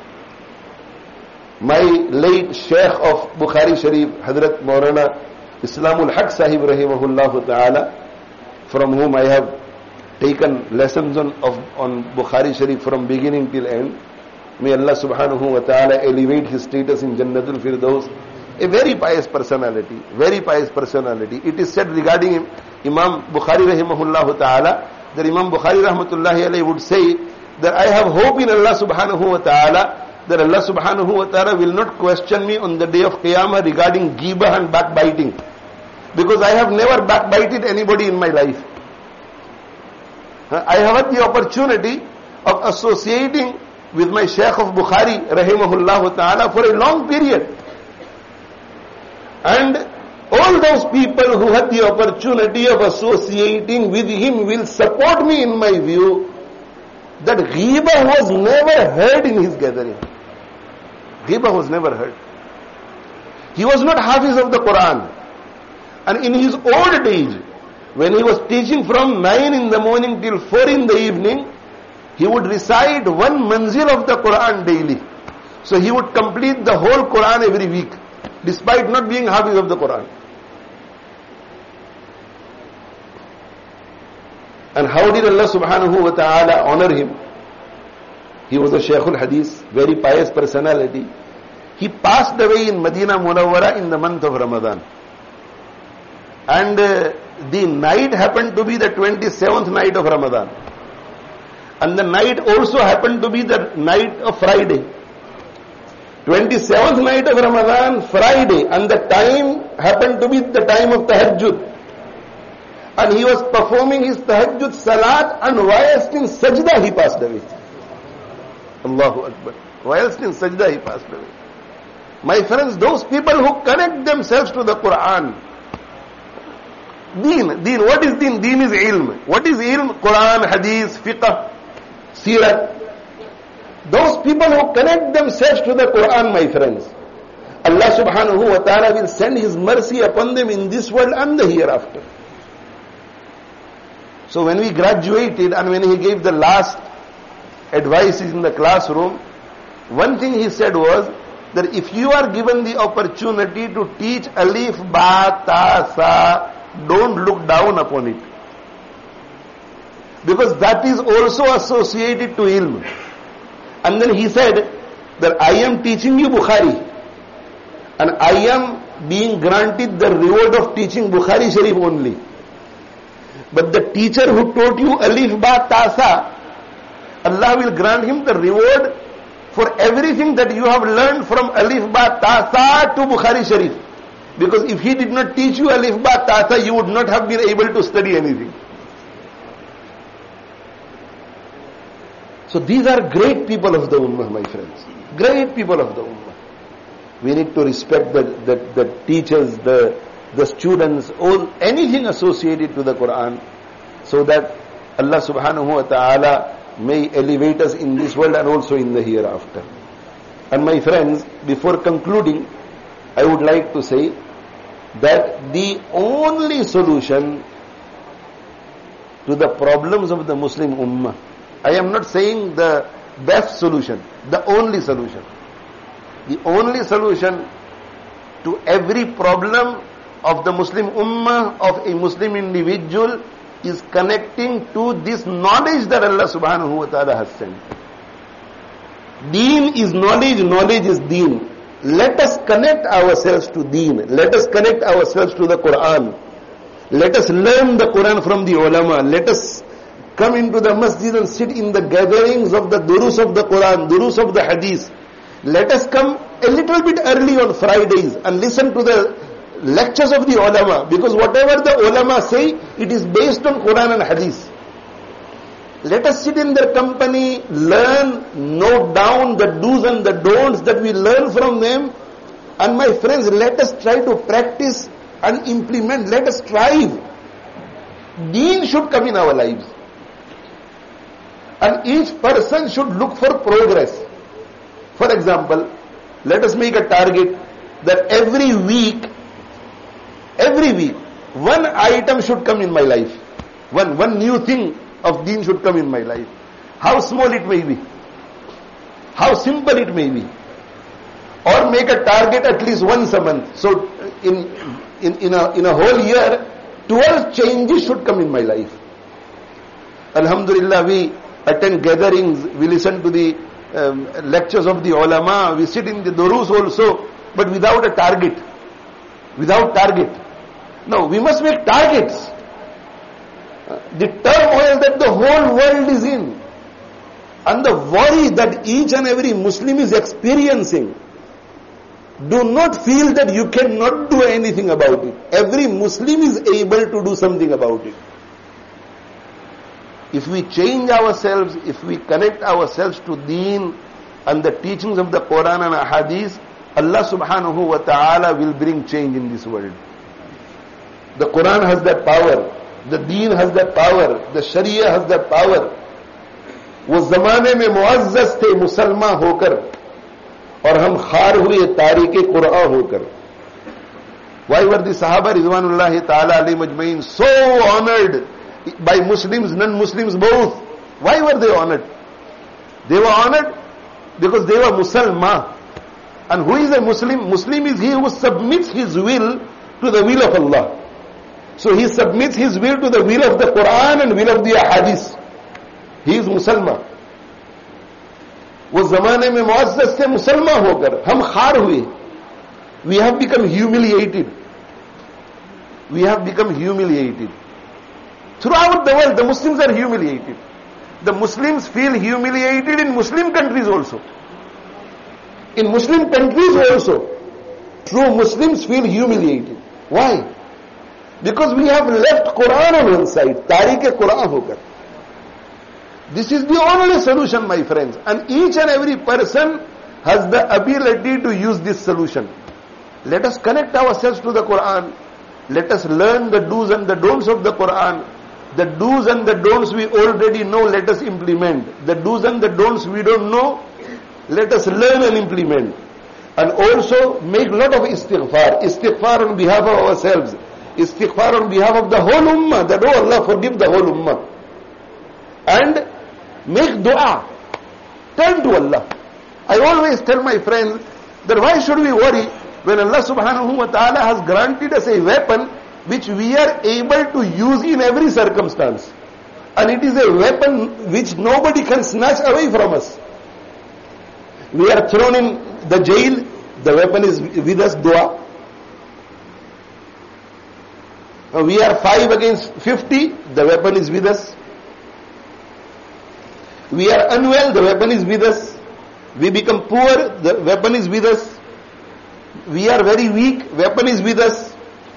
My late Sheikh of Bukhari Sharif, Hazrat Maulana Islamul Haq Sahib rahimahullah ta'ala, from whom I have taken lessons on, of, on Bukhari Sharif from beginning till end. May Allah subhanahu wa ta'ala elevate his status in Jannatul Firdaus. A very pious personality, very pious personality. It is said regarding him, Imam Bukhari rahimahullah ta'ala, that Imam Bukhari rahmatullahi alayhi would say that I have hope in Allah subhanahu wa ta'ala that Allah subhanahu wa ta'ala will not question me on the day of Qiyamah regarding ghibah and backbiting. Because I have never backbited anybody in my life. I have had the opportunity of associating with my Shaykh of Bukhari, rahimahullah ta'ala, for a long period. And all those people who had the opportunity of associating with him will support me in my view that ghibah was never heard in his gathering. Ghibah was never heard. He was not hafiz of the Quran. And in his old age, when he was teaching from nine in the morning till four in the evening, he would recite one manzil of the Quran daily. So he would complete the whole Quran every week, despite not being hafiz of the Quran. And how did Allah subhanahu wa ta'ala honor him? He was a Shaykhul Hadith, very pious personality. He passed away in Medina Munawwara in the month of Ramadan. And uh, the night happened to be the twenty-seventh night of Ramadan. And the night also happened to be the night of Friday. twenty-seventh night of Ramadan, Friday, and the time happened to be the time of Tahajjud. And he was performing his Tahajjud Salat, and whilst in Sajda he passed away. Allahu Akbar. Whilst in Sajda he passed away. My friends, those people who connect themselves to the Quran, Deen, Deen, what is Deen? Deen is ilm. What is ilm? Quran, Hadith, Fiqh, Sirat. Those people who connect themselves to the Quran, my friends, Allah subhanahu wa ta'ala will send His mercy upon them in this world and the hereafter. So when we graduated and when he gave the last advices in the classroom, one thing he said was that if you are given the opportunity to teach alif, ba, ta, sa, don't look down upon it. Because that is also associated to ilm. And then he said that I am teaching you Bukhari, and I am being granted the reward of teaching Bukhari Sharif only. But the teacher who taught you alif, ba, ta, sa, Allah will grant him the reward for everything that you have learned from alif, ba, ta, sa to Bukhari Sharif. Because if he did not teach you alif, ba, ta, sa, you would not have been able to study anything. So these are great people of the Ummah, my friends. Great people of the Ummah. We need to respect the, the, the teachers, the, the students, all, anything associated to the Quran, so that Allah subhanahu wa ta'ala may elevate us in this world and also in the hereafter. And my friends, before concluding, I would like to say that the only solution to the problems of the Muslim Ummah, I am not saying the best solution, the only solution. The only solution to every problem of the Muslim Ummah, of a Muslim individual, is connecting to this knowledge that Allah subhanahu wa ta'ala has sent. Deen is knowledge, knowledge is deen. Let us connect ourselves to deen. Let us connect ourselves to the Quran. Let us learn the Quran from the ulama. Let us come into the masjid and sit in the gatherings of the durus of the Quran, durus of the hadith. Let us come a little bit early on Fridays and listen to the lectures of the ulama, because whatever the ulama say, it is based on Quran and hadith. Let us sit in their company, learn, note down the do's and the don'ts that we learn from them, and my friends, let us try to practice and implement. Let us strive. Deen should come in our lives, and each person should look for progress. For example, let us make a target that every week, every week, one item should come in my life. One, one new thing of deen should come in my life. How small it may be, how simple it may be. Or make a target at least once a month. So in, in, in, a, in a whole year, twelve changes should come in my life. Alhamdulillah, we attend gatherings, we listen to the um, lectures of the ulama, we sit in the durus also, but without a target. Without target. No, we must make targets. The turmoil that the whole world is in, and the worry that each and every Muslim is experiencing, do not feel that you cannot do anything about it. Every Muslim is able to do something about it. if we change ourselves, if we connect ourselves to Deen and the teachings of the Quran and Ahadith, Allah subhanahu wa ta'ala will bring change in this world. The Quran has that power, the Deen has that power, the Sharia has that power. वो जमाने में मुअज़्ज़ज़ थे मुसलमान होकर और हम खार हुए तारीके कुरान होकर. Why were the Sahaba Ridwanullahi ta'ala alayhim ajma'in so honored by Muslims, non-Muslims both? Why were they honored? They were honored because they were Musalman. And who is a Muslim? Muslim is he who submits his will to the will of Allah. So he submits his will to the will of the Quran and will of the Ahadith. He is Musalman. वो जमाने में मुअज़्ज़ज़ से मुसलमान होकर हम खार हुए. We have become humiliated. We have become humiliated. Throughout the world, the Muslims are humiliated. The Muslims feel humiliated in Muslim countries also. In Muslim countries also, true Muslims feel humiliated. Why? Because we have left Quran on one side, Tariq-e-Quran hokar. This is the only solution, my friends. And each and every person has the ability to use this solution. Let us connect ourselves to the Quran. Let us learn the do's and the don'ts of the Quran. The do's and the don'ts we already know, let us implement. The do's and the don'ts we don't know, let us learn and implement. And also make lot of istighfar. Istighfar on behalf of ourselves. Istighfar on behalf of the whole ummah. That, oh Allah, forgive the whole ummah. And make dua. Turn to Allah. I always tell my friends that why should we worry when Allah subhanahu wa ta'ala has granted us a weapon which we are able to use in every circumstance. And it is a weapon which nobody can snatch away from us. We are thrown in the jail, the weapon is with us, dua. We are five against fifty, the weapon is with us. We are unwell, the weapon is with us. We become poor, the weapon is with us. We are very weak, weapon is with us.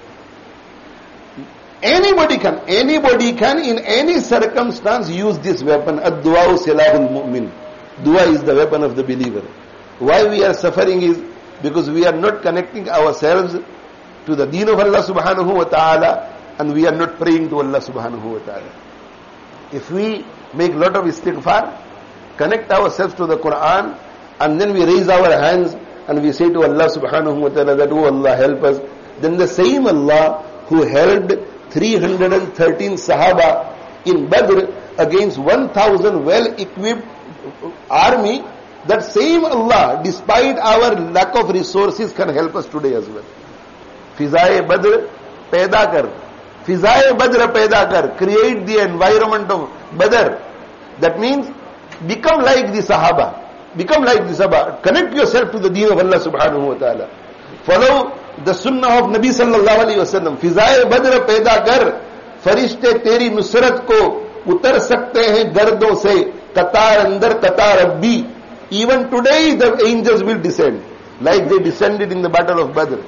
Anybody can, anybody can in any circumstance use this weapon. Ad-du'a silahul mu'min. Dua is the weapon of the believer. Why we are suffering is because we are not connecting ourselves to the deen of Allah subhanahu wa ta'ala and we are not praying to Allah subhanahu wa ta'ala. If we make lot of istighfar, connect ourselves to the Quran and then we raise our hands and we say to Allah subhanahu wa ta'ala that, oh Allah, help us. Then the same Allah who held three hundred thirteen Sahaba in Badr against one thousand well-equipped army, that same Allah, despite our lack of resources, can help us today as well. Fizaye Badr paida kar. Fizaye Badr paida kar. Create the environment of Badr. That means become like the Sahaba. Become like the Sahaba. Connect yourself to the deen of Allah subhanahu wa ta'ala. Follow the sunnah of Nabi sallallahu alayhi wa sallam. Fizaye Badr paida kar. Farishte teri nusrat ko utar sakte hain gardon se. Qatar andar qatar abbi. Even today the angels will descend. Like they descended in the battle of Badr.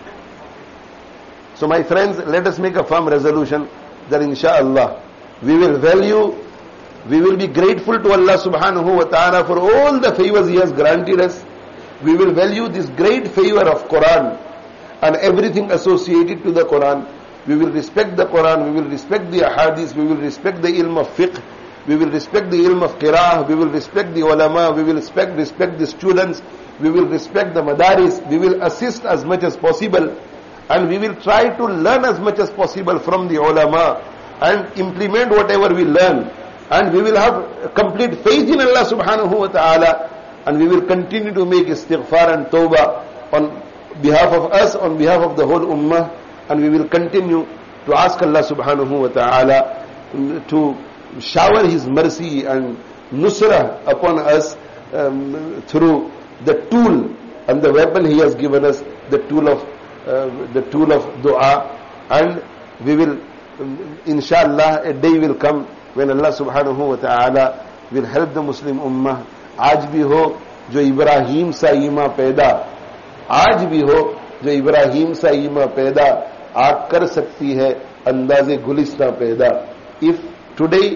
So my friends, let us make a firm resolution that insha'Allah we will value, we will be grateful to Allah subhanahu wa ta'ala for all the favors He has granted us. We will value this great favor of Quran and everything associated to the Quran. We will respect the Quran, we will respect the Ahadith, we will respect the ilm of fiqh, we will respect the ilm of qira'ah, we will respect the ulama, we will respect, respect the students, we will respect the madaris, we will assist as much as possible. And we will try to learn as much as possible from the ulama and implement whatever we learn. And we will have complete faith in Allah subhanahu wa ta'ala. And we will continue to make istighfar and tawbah on behalf of us, on behalf of the whole ummah. And we will continue to ask Allah subhanahu wa ta'ala to shower His mercy and nusrah upon us um, through the tool and the weapon He has given us, the tool of Uh, the tool of dua. And we will um, inshallah a day will come when Allah subhanahu wa ta'ala will help the Muslim ummah. आज भी हो जो इब्राहिम सा ईमा पैदा, आज भी हो जो इब्राहिम सा ईमा पैदा, आग कर सकती है अंदाजे गुलिस्तां पैदा. If today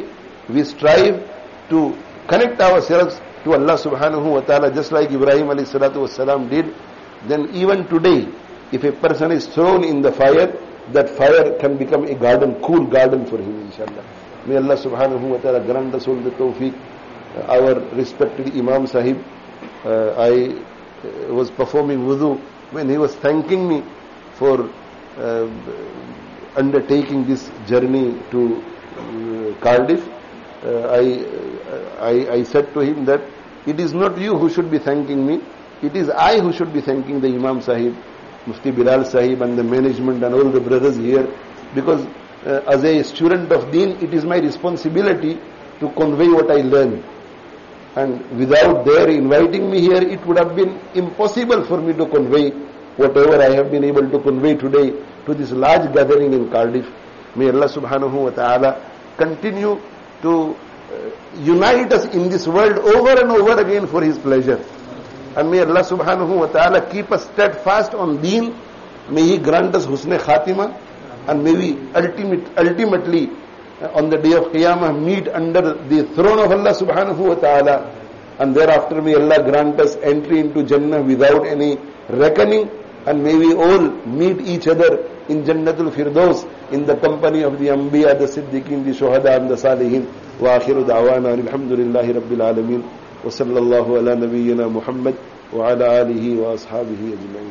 we strive to connect ourselves to Allah subhanahu wa ta'ala just like Ibrahim alayhi salatu wassalam did, then even today, if a person is thrown in the fire, that fire can become a garden, cool garden for him, inshallah. May Allah subhanahu wa ta'ala grant us all the tawfiq. Uh, our respected Imam Sahib, uh, I uh, was performing wudu when he was thanking me for uh, undertaking this journey to uh, Cardiff. Uh, I, I, I said to him that it is not you who should be thanking me, it is I who should be thanking the Imam Sahib, Mufti Bilal Sahib and the management and all the brothers here, because uh, as a student of Deen, it is my responsibility to convey what I learn. And without their inviting me here, it would have been impossible for me to convey whatever I have been able to convey today to this large gathering in Cardiff. May Allah subhanahu wa ta'ala continue to uh, unite us in this world over and over again for His pleasure. And may Allah subhanahu wa ta'ala keep us steadfast on Deen. May He grant us husn khatima, and may we ultimate, ultimately uh, on the day of Qiyamah meet under the throne of Allah subhanahu wa ta'ala, and thereafter may Allah grant us entry into Jannah without any reckoning, and may we all meet each other in Jannatul Firdaus in the company of the Anbiya, the Siddiqeen, the Shuhada and the Salihin. Wa akhiru da'wana alhamdulillahi rabbil alameen wa sallallahu ala nabiyyina Muhammad wa ala alihi wa ashabihi ajma'in.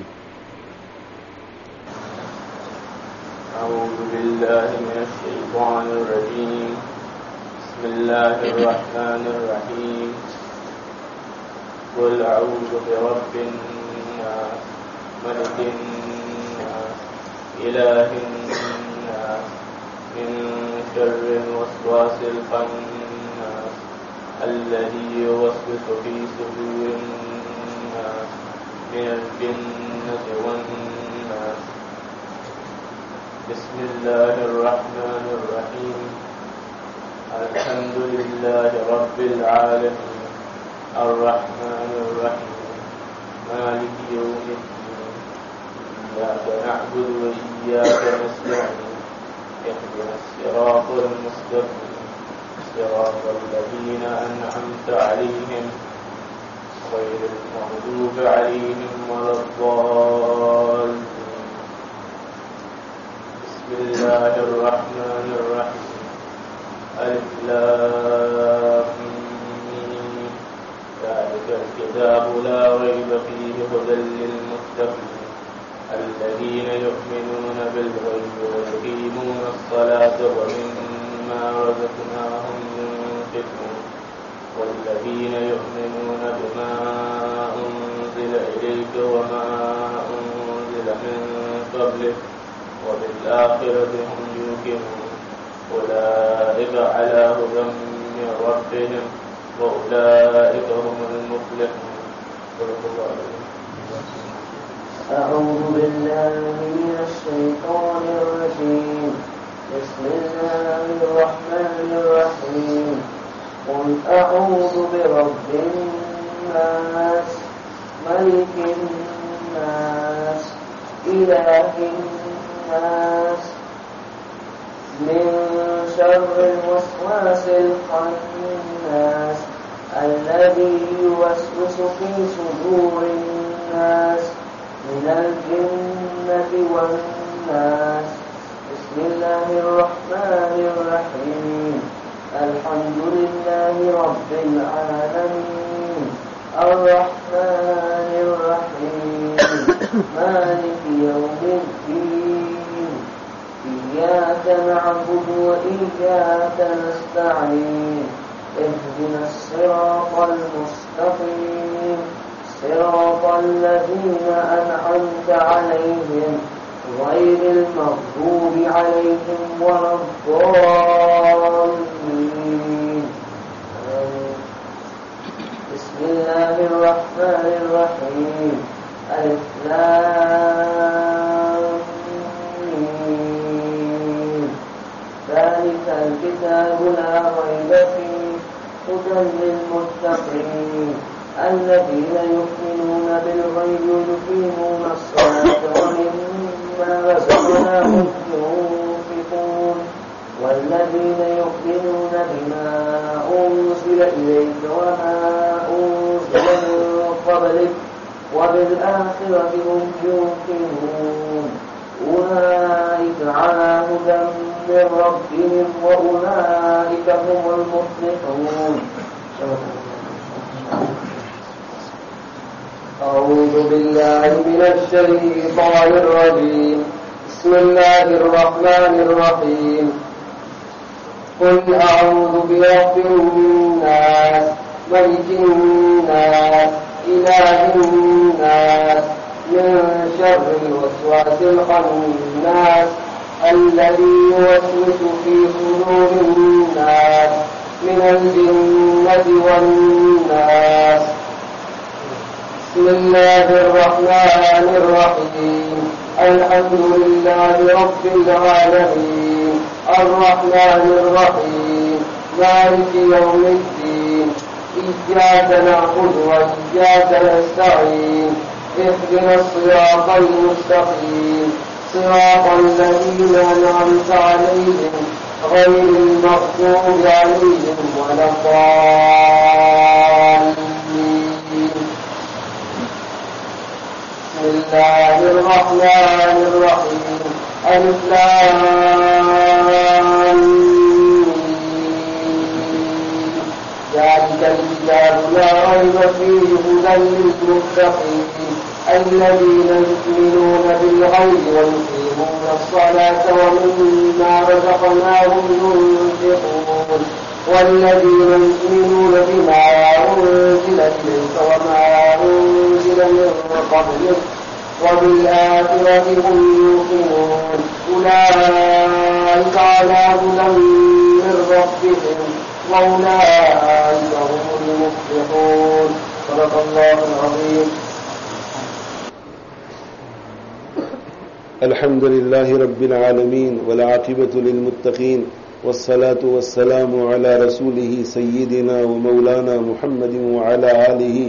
أعوذ بالله من الشيطان الرجيم بسم الله الرحمن الرحيم قل أعوذ برب الناس ملك الناس إله الناس من شر الوسواس الخناس الذي يوسوس في صدور الناس من الجنة والناس بسم الله الرحمن الرحيم الحمد لله رب العالمين الرحمن الرحيم مالك يوم الدين إياك نعبد وإياك نستعين اهدنا الصراط المستقيم صراط الذين أنعمت عليهم غير المغضوب عليهم ولا الضالين بسم الله الرحمن الرحيم ألف لام ميم ذلك الكتاب لا ريب فيه هدى للمتقين الذين يؤمنون بالغيب ويقيمون الصلاة ومما رزقناهم ينفقون والذين يؤمنون بما أنزل إليك وما أنزل من قبلك وبالآخرة هم يوقنون أولئك على هدى من ربهم وأولئك هم المفلحون. أعوذ بالله من الشيطان الرجيم بسم الله الرحمن الرحيم قل أعوذ برب الناس ملك الناس إله الناس من شر الوسواس الخناس الذي يوسوس في صدور الناس من الجنة والناس. بسم الله الرحمن الرحيم الحمد لله رب العالمين الرحمن الرحيم مالك يوم الدين إياك نعبد وإياك نستعين اهدنا الصراط المستقيم صراط الذين أنعمت عليهم غير المغضوب عليهم ولا الضالين. بسم الله الرحمن الرحيم ألف لام ميم ذلك الكتاب لا ريب فيه هدى للمتقين الذين يؤمنون بالغيب ويقيمون الصلاة ومما رزقناهم ينفقون والذين يؤمنون بما أنزل إليك وما أنزل من قبلك وبالآخرة هم يوقنون أولئك على هدى من ربهم وأولئك هم المفلحون. أعوذ بالله من الشيطان الرجيم. بسم الله الرحمن الرحيم. قل أعوذ برب الناس ملك الناس إله الناس من شر الوسواس الخناس الذي يوسوس في صدور الناس من الجنة والناس. بسم الله الرحمن الرحيم. الحمد لله رب العالمين الرحمن الرحيم مالك يوم الدين إياك نعبد وإياك نستعين اهدنا الصراط المستقيم صراط الذين أنعمت عليهم غير المغضوب عليهم ولا الضالين. بسم الله الرحمن الرحيم. ألف لام ذلك الكتاب لا ريب فيه هدى للمتقين الذين يؤمنون بالغيب ويقيمون الصلاة ومما رزقناهم ينفقون والذين يؤمنون بما أنزل إليك وما أنزل من قبلك وبالآخرة هم يوقنون أولئك على هدى من ربهم وأولئك هم المفلحون. صدق الله العظيم. الحمد لله رب العالمين والعاقبة للمتقين والصلاة والسلام على رسوله سيدنا ومولانا محمد وعلى آله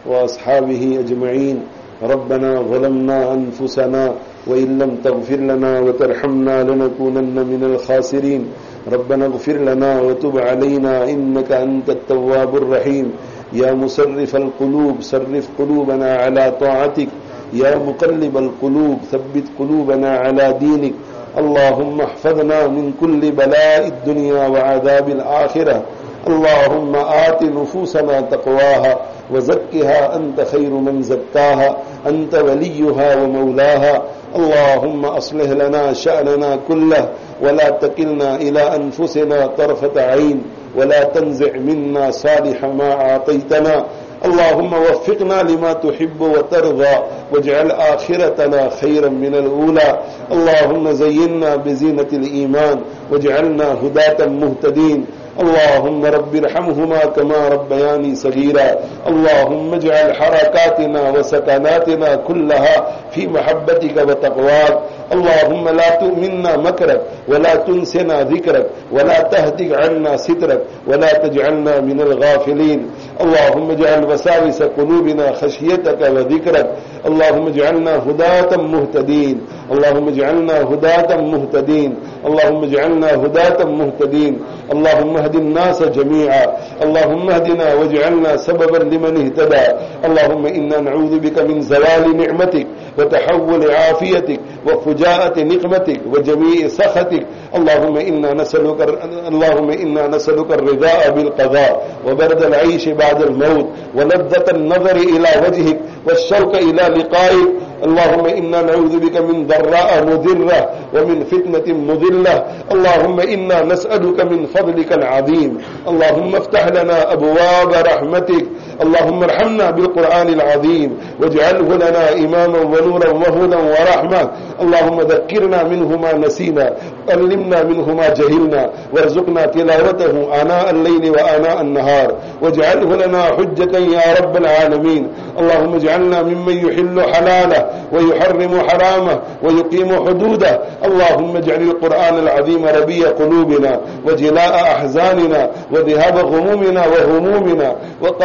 وأصحابه أجمعين. ربنا ظلمنا أنفسنا وإن لم تغفر لنا وترحمنا لنكونن من الخاسرين. ربنا اغفر لنا وتب علينا إنك أنت التواب الرحيم. يا مصرف القلوب صرف قلوبنا على طاعتك. يا مقلب القلوب ثبت قلوبنا على دينك. اللهم احفظنا من كل بلاء الدنيا وعذاب الآخرة. اللهم آت نفوسنا تقواها وزكها أنت خير من زكاها أنت وليها ومولاها. اللهم أصلح لنا شأننا كله ولا تكلنا إلى أنفسنا طرفة عين ولا تنزع منا صالح ما أعطيتنا. اللهم وفقنا لما تحب وترضى واجعل آخرتنا خيرا من الأولى. اللهم زينا بزينة الإيمان واجعلنا هداة مهتدين. اللهم رب ارحمهما كما ربياني صغيرا. اللهم اجعل حركاتنا وسكناتنا كلها في محبتك وتقواك. اللهم لا تؤمنا مكرك ولا تنسنا ذكرك ولا تهدك عنا سترك ولا تجعلنا من الغافلين. اللهم اجعل وساوس قلوبنا خشيتك وذكرك. اللهم اجعلنا هداة مهتدين. اللهم اجعلنا هداة مهتدين. اللهم اجعلنا هداة مهتدين. اللهم اهد الناس جميعا. اللهم اهدنا واجعلنا سببا لمن اهتدى. اللهم إنا نعوذ بك من زوال نعمتك وتحول عافيتك وفجاءة نقمتك وجميع سخطك. اللهم إنا نسألك اللهم إنا نسألك الرضا بالقضاء وبرد العيش بعد الموت ولذة النظر إلى وجهك والشوق إلى لقائك. اللهم إنا نعوذ بك من ضراء مضرة ومن فتنة مضلة. اللهم إنا نسألك من فضلك العظيم. اللهم افتح لنا أبواب رحمتك. اللهم ارحمنا بالقرآن العظيم واجعله لنا إماما ونورا وهدى ورحمة. اللهم ذكرنا منه ما نسينا علمنا منه ما جهلنا وارزقنا تلاوته آناء الليل وآناء النهار واجعله لنا حجة يا رب العالمين. اللهم اجعلنا ممن يحل حلاله ويحرم حرامه ويقيم حدوده. اللهم اجعل القرآن العظيم ربيع قلوبنا وجلاء أحزاننا وذهاب غمومنا وهمومنا وقائدنا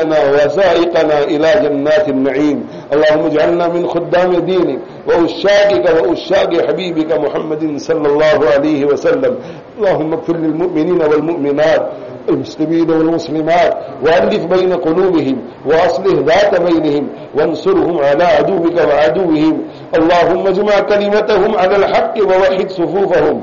وسبيلنا ووسائقنا إلى جنات النعيم. اللهم اجعلنا من خدام دينك وأشاقك وأشاق حبيبك محمد صلى الله عليه وسلم. اللهم اغفر للمؤمنين والمؤمنات المسلمين والمسلمات وألف بين قلوبهم وأصلح ذات بينهم وانصرهم على عدوك وعدوهم. اللهم اجمع كلمتهم على الحق ووحد صفوفهم.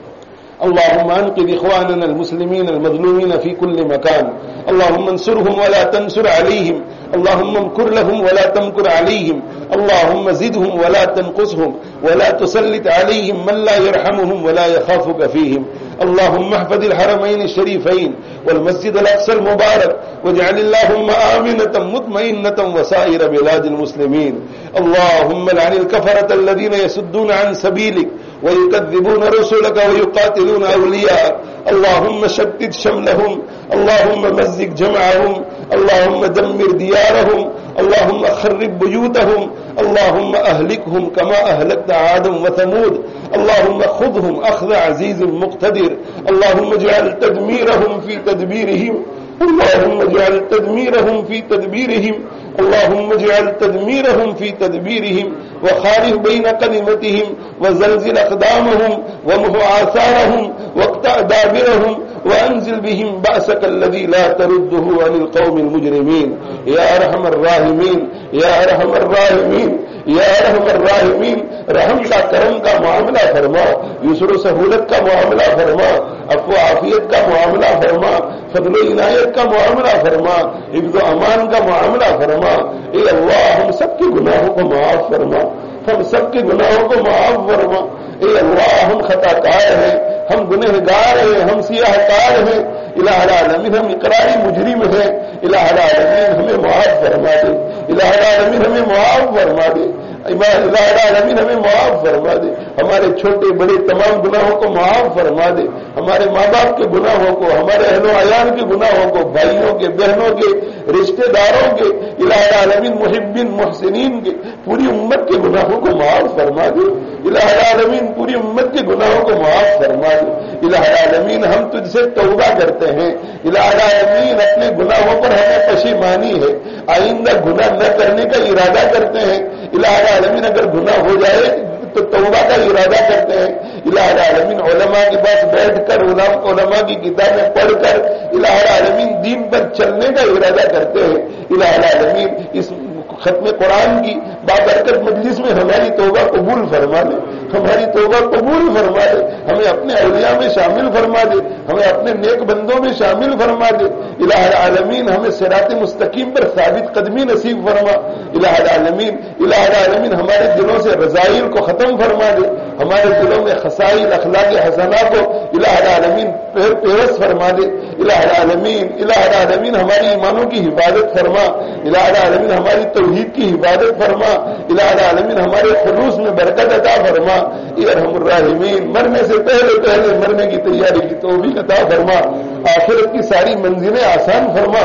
اللهم انقذ إخواننا المسلمين المظلومين في كل مكان. اللهم انصرهم ولا تنصر عليهم. اللهم امكر لهم ولا تمكر عليهم. اللهم زدهم ولا تنقصهم ولا تسلط عليهم من لا يرحمهم ولا يخافك فيهم. اللهم احفظ الحرمين الشريفين والمسجد الأقصى المبارك واجعل اللهم آمنة مطمئنة وسائر بلاد المسلمين. اللهم لعن الكفرة الذين يسدون عن سبيلك ويكذبون رسلك ويقاتلون أولياءك. اللهم شتت شملهم. اللهم مزق جمعهم. اللهم دمر ديارهم. اللهم خرب بيوتهم. اللهم أهلكهم كما أهلكت عادا وثمود. اللهم خذهم أخذ عزيز مقتدر. اللهم اجعل تدميرهم في تدبيرهم. اللهم اجعل تدميرهم في تدبيرهم. اللهم اجعل تدميرهم في تدبيرهم وخالف بين كلمتهم وزلزل أقدامهم ومح آثارهم واقطع دابرهم وأنزل بهم بأسك الذي لا ترده عن القوم المجرمين. يا أرحم الراحمين يا أرحم الراحمين یا ارحم الراحمین، رحم کا کرم کا معاملہ فرما، یسر و سہولت کا معاملہ فرما، عفو عافیت کا معاملہ فرما، فضل و عنایت کا معاملہ فرما، حفظ و امان کا معاملہ فرما. اے اللہ ہم سب کے گناہوں کو معاف فرما، ہم سب کے گناہوں کو معاف فرما. اے اللہ ہم خطا کار ہیں، ہم گنہگار ہیں، ہم سیاہ کار ہیں. الہ العالمین ہم اقراری مجرم ہیں. الہ العالمین ہمیں معاف فرما دے. الہ العالمین ہمیں معاف فرما دے. الہ العالمین ہمیں معاف فرما دے. ہمارے چھوٹے بڑے تمام گناہوں کو معاف فرما دے. ہمارے ماں باپ کے گناہوں کو، ہمارے اہل و عیال کے گناہوں کو، بھائیوں کے، بہنوں کے، رشتہ داروں کے، الہ العالمین محبین محسنین کے، پوری امت کے گناہوں کو معاف فرما دے. الہ العالمین پوری امت کے گناہوں کو معاف فرما دے. الہ العالمین ہم تجھ سے توبہ کرتے ہیں. الہ العالمین اپنے گناہوں پر ہمیں پشیمانی ہے، آئندہ گناہ نہ کرنے کا ارادہ کرتے ہیں. الہ العالمین اگر گناہ ہو جائے تو توبہ کا ارادہ کرتے ہیں. الہ العالمین علماء کے پاس بیٹھ کر علماء کی کتابیں پڑھ کر الہ العالمین دین پر چلنے کا ارادہ کرتے ہیں. الہ العالمین اس ختم قرآن کی بابرکت مجلس میں ہماری توبہ قبول فرما دے، ہماری توبہ قبول فرما دے، ہمیں اپنے اولیاء میں شامل فرما دے، ہمیں اپنے نیک بندوں میں شامل فرما دے. الہ العالمین ہمیں صراط مستقیم پر ثابت قدمی نصیب فرما. الہ العالمین الہ العالمین ہمارے دلوں سے رذائل کو ختم فرما دے، ہمارے دلوں میں خصائل اخلاق حسنہ کو الہ العالمین پیوست فرما دے. الہ العالمین الہ العالمین ہماری ایمانوں کی حفاظت فرما. الہ العالمین ہماری توحید کی حفاظت فرما. الہ العالمین ہمارے خلوص میں برکت عطا فرما. اے ارحم الراحمین مرنے سے پہلے پہلے مرنے کی تیاری کی توفیق عطا فرما. آخرت کی ساری منزلیں آسان فرما.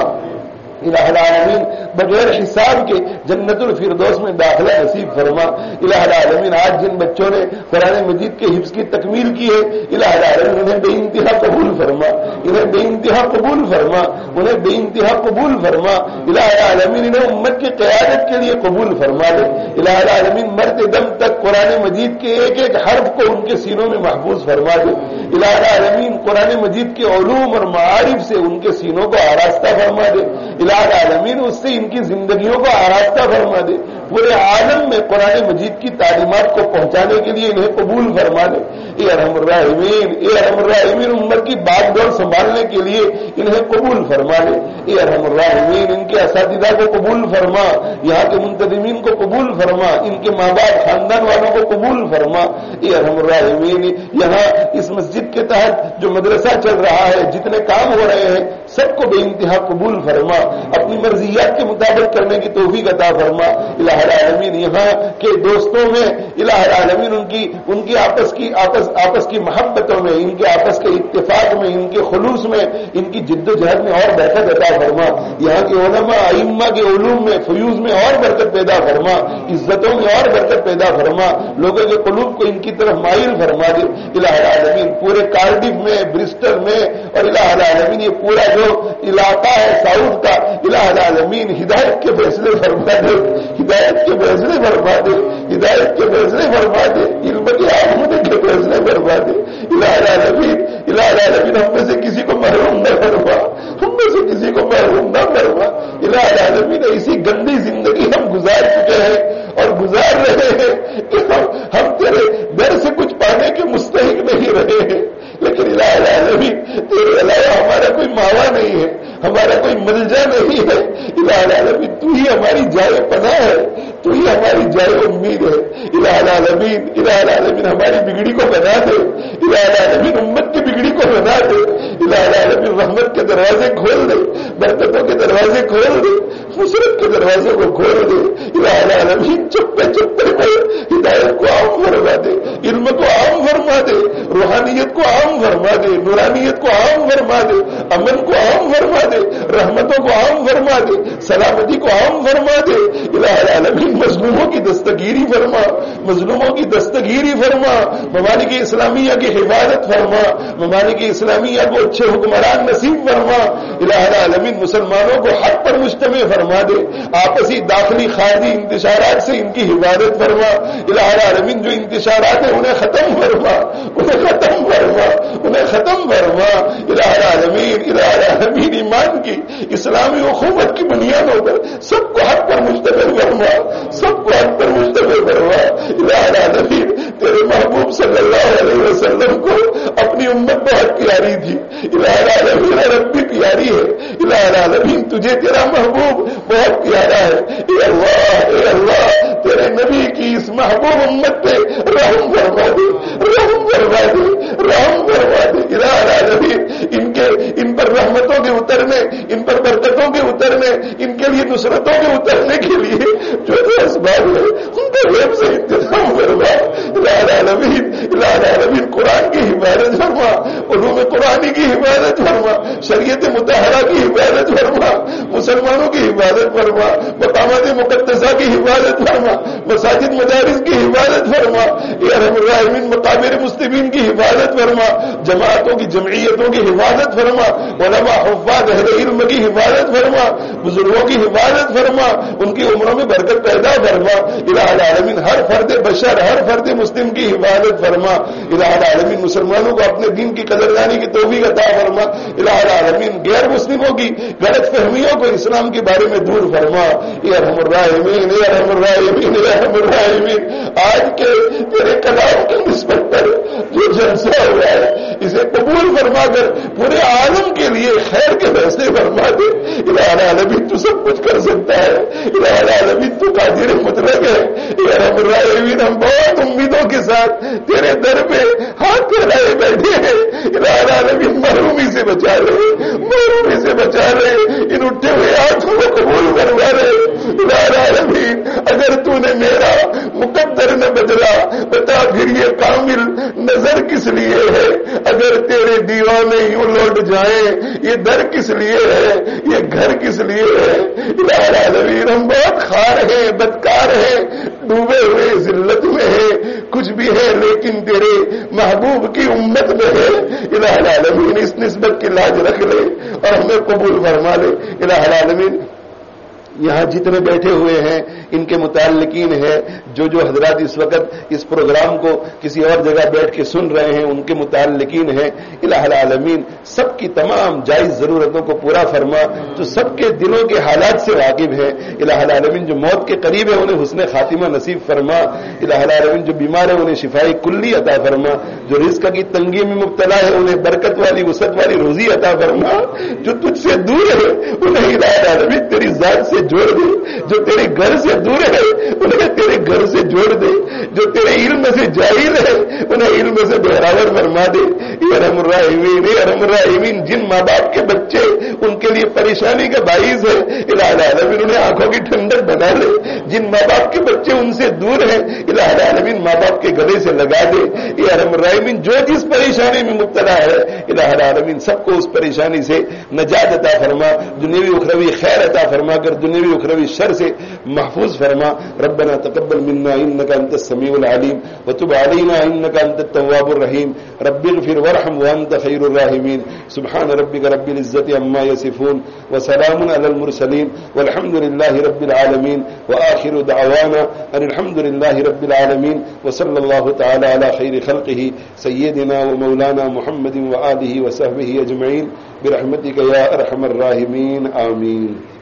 الہ العالمین بغیر حساب کے جنت الفردوس میں داخلہ نصیب فرما. الہ العالمین آج جن بچوں نے قرآن مجید کے حفظ کی تکمیل کی ہے، الہ العالمین انہیں بے انتہا قبول فرما، انہیں بے انتہا قبول فرما، انہیں بے انتہا قبول فرما. الہ العالمین انہیں امت کی قیادت کے لیے قبول فرما دے. الہ العالمین مرتے دم تک قرآن مجید کے ایک ایک حرف کو ان کے سینوں میں محفوظ فرما دے. الہ العالمین قرآن مجید کے علوم اور معارف سے ان کے سینوں کو آراستہ فرما دے. الہ العالمین اس سے ان کی زندگیوں کو آراستہ فرما دے. پورے عالم میں قرآن مجید کی تعلیمات کو پہنچانے کے لیے انہیں قبول فرما دے. اے ارحم الراحمین اے ارحم الراحمین امت کی باغ ڈور سنبھالنے کے لیے انہیں قبول فرما دے. اے ارحم الراحمین ان کے اساتذہ کو قبول فرما، یہاں کے منتظمین کو قبول فرما، ان کے ماں باپ خاندان والوں کو قبول فرما. اے ارحم الراحمین یہاں اس مسجد کے تحت جو مدرسہ چل رہا ہے، جتنے کام ہو رہے ہیں، سب کو بے انتہا قبول فرما. اپنی مرضیات کے مطابق کرنے کی توفیق عطا فرما. الہ العالمین یہاں کے دوستوں میں الہ العالمین ان کی ان کی آپس کی آپس آپس کی محبتوں میں، ان کے آپس کے اتفاق میں، ان کے خلوص میں، ان کی جد و جہد میں اور برکت عطا فرما. یہاں کے علماء ائمہ کے علوم میں، فیوز میں اور برکت پیدا فرما، عزتوں میں اور برکت پیدا فرما. لوگوں کے قلوب کو ان کی طرف مائل فرما دے. الہ العالمین پورے کارڈف میں، برسٹل میں اور الہ العالمین یہ پورا جو علاقہ ہے ساؤتھ کا، الہ العالمین ہدایت کے فیصلے فرما دے، ہدایت کے فیصلے فرما دے، ہدایت کے فیصلے فرما دے، علم کے عام ہونے کے فیصلے فرما دے الہ العالمین۔ الہ العالمین ہم میں سے کسی کو محروم نہ فرما، ہم میں سے کسی کو محروم نہ فرما الہ العالمین۔ ایسی گندی زندگی ہم گزار چکے ہیں اور گزار رہے ہیں کہ ہم, ہم تیرے در سے کچھ پانے کے مستحق نہیں رہے ہیں، لیکن الہ العالمین تیرے علاوہ ہمارا کوئی ماوا نہیں ہے، ہمارا کوئی ملجا نہیں ہے الہ العالمین۔ تو ہی ہماری جائے پناہ ہے، تو ہی ہماری جائے امید ہے الہ العالمین۔ الہ العالمین ہماری بگڑی کو بنا دے الہ العالمین، امت کی بگڑی کو بنا دے الہ العالمین۔ رحمت کے دروازے کھول دے، برکتوں کے دروازے کھول دے، نصرت کے دروازے کو کھول دے الہ العالمین۔ چپے چپے میں ہدایت کو عام فرما دے، علم کو عام فرما دے، روحانیت کو عام فرما دے، نورانیت کو عام فرما دے، امن کو عام فرما دے، رحمتوں کو عام فرما دے، سلامتی کو عام فرما دے الہ العالمین۔ مظلوموں کی دستگیری فرما، مظلوموں کی دستگیری فرما، ممالک اسلامیہ کی حفاظت فرما، ممالک اسلامیہ کو اچھے حکمران نصیب فرما الہ العالمین۔ مسلمانوں کو حق پر مجتمع فرما دے، آپسی داخلی خارجی انتشارات سے ان کی حفاظت فرما الہ العالمین۔ جو انتشارات ہیں انہیں ختم فرما، انہیں ختم فرما، انہیں ختم فرما الہ العالمین۔ الہ العالمین ایمان کی اسلامی اخوت کی بنیادوں پر سب کو حق پر مجتمع فرما، سب کو حق پر مجتمع فرما الہ العالمین۔ تیرے محبوب صلی اللہ علیہ وسلم کو اپنی امت بہت پیاری تھی الہ العالمین، رب بھی پیاری ہے الہ العالمین۔ تجھے تیرا محبوب بہت پیارا ہے اے اللہ، اے اللہ تیرے نبی کی اس محبوب امت پہ رحم فرما دے، رحم فرما دے، رحم فرما دے الہ العالمین۔ ان کے ان پر رحمتوں کے اترنے، ان پر برکتوں کے اترنے، ان کے لیے نصرتوں کے اترنے کے لیے جو جو اسباب ہے ان کا غیب سے انتظام فرما الہ العالمین۔ الہ العالمین قرآن کی حفاظت فرما، علوم قرآنی کی حفاظت فرما، شریعت مطہرہ کی حفاظت فرما، مسلمانوں کی حفاظت فرما، مقامات مقدسہ کی حفاظت فرما، مساجد مدارس کی حفاظت فرما یا رحم الراحمین، مقابر مسلمین کی حفاظت فرما، جماعتوں کی جمعیتوں کی حفاظت فرما، علماء حفاظ اہل علم کی حفاظت فرما، بزرگوں کی حفاظت فرما، ان کی عمروں میں برکت پیدا فرما الہ العالمین۔ ہر فرد بشر، ہر فرد مسلم کی حفاظت فرما الہ العالمین۔ مسلمانوں کو اپنے دین کی قدردانی کی توفیق عطا فرما الہ العالمین۔ غیر مسلموں کی غلط فہمیوں کو اسلام کے بارے میں دور فرما یا رحم الراحمین، یا رحم الراحمین، یا رحم الراحمین۔ آج کے تیرے کلام کی نسبت پر جو جلسہ ہوا ہے اسے قبول فرما کر پورے عالم کے لیے خیر کے فیصلے فرما دے الہ العالمین۔ تو سب کچھ کر سکتا ہے الہ العالمین، تو قادر مطلق ہے یا رحم الراحمین۔ ہم بہت امیدوں کے ساتھ تیرے در پہ ہاتھ پھیلائے بیٹھے ہیں الہ العالمین۔ محرومی سے بچا رہے، محرومی سے بچا رہے، ان اٹھے ہوئے ہاتھوں کو قبول کروا رہے الہ العالمین۔ اگر تو نے میرا مقدر نہ بدلا بتا پھر یہ کامل نظر کس لیے ہے؟ اگر تیرے دیوانے یوں لوٹ جائیں یہ در کس لیے ہے، یہ گھر کس لیے ہے الہ العالمین۔ ہم بہت خار ہیں، بدکار ہیں، ڈوبے ہوئے ذلت میں ہیں، کچھ بھی ہے لیکن تیرے محبوب کی امت میں ہے الہ العالمین۔ اس نسبت کی لاج رکھ لے اور ہمیں قبول فرما لے الہ العالمین۔ یہاں جتنے بیٹھے ہوئے ہیں ان کے متعلقین ہے، جو جو حضرات اس وقت اس پروگرام کو کسی اور جگہ بیٹھ کے سن رہے ہیں ان کے متعلقین ہیں الہ العالمین۔ سب کی تمام جائز ضرورتوں کو پورا فرما، جو سب کے دلوں کے حالات سے واقف ہے الہ العالمین۔ جو موت کے قریب ہے انہیں حسن خاتمہ نصیب فرما الہ العالمین۔ جو بیمار ہے انہیں شفائی کلی عطا فرما، جو رزق کی تنگی میں مبتلا ہے انہیں برکت والی وسعت والی روزی عطا فرما، جو تجھ سے دور ہے انہیں الہ العالمین تیری ذات سے جوڑ دے، جو تیرے گھر سے دور ہے انہیں تیرے گھر سے جوڑ دے، جو تیرے علم سے جاہل ہے انہیں علم سے بہراور فرما دے یا رحم الراحمین، یا رحم الراحمین۔ جن ماں باپ کے بچے ان کے لیے پریشانی کا باعث ہے الہ العالمین انہیں آنکھوں کی ٹھنڈک بنا لے، جن ماں باپ کے بچے ان سے دور ہیں الہ العالمین ماں باپ کے گلے سے لگا دے یا رحم الراحمین۔ جو جس پریشانی میں مبتلا ہے الہ العالمین سب کو اس پریشانی سے نجات عطا فرما، دنیاوی اخروی خیر عطا فرما فرما کر دنیاوی اخروی شر سے محفوظ فرما. ربنا تقبل منا انك انت السميع العليم وتب علينا انك انت التواب الرحيم. رب اغفر وارحم وانت خير الراحمين. سبحان ربك رب العزة عما يصفون وسلام على المرسلين والحمد لله رب العالمين. واخر دعوانا ان الحمد لله رب العالمين وصلى الله تعالى على خير خلقه سيدنا ومولانا محمد وآله وصحبه اجمعين برحمتك يا ارحم الراحمين. آمين.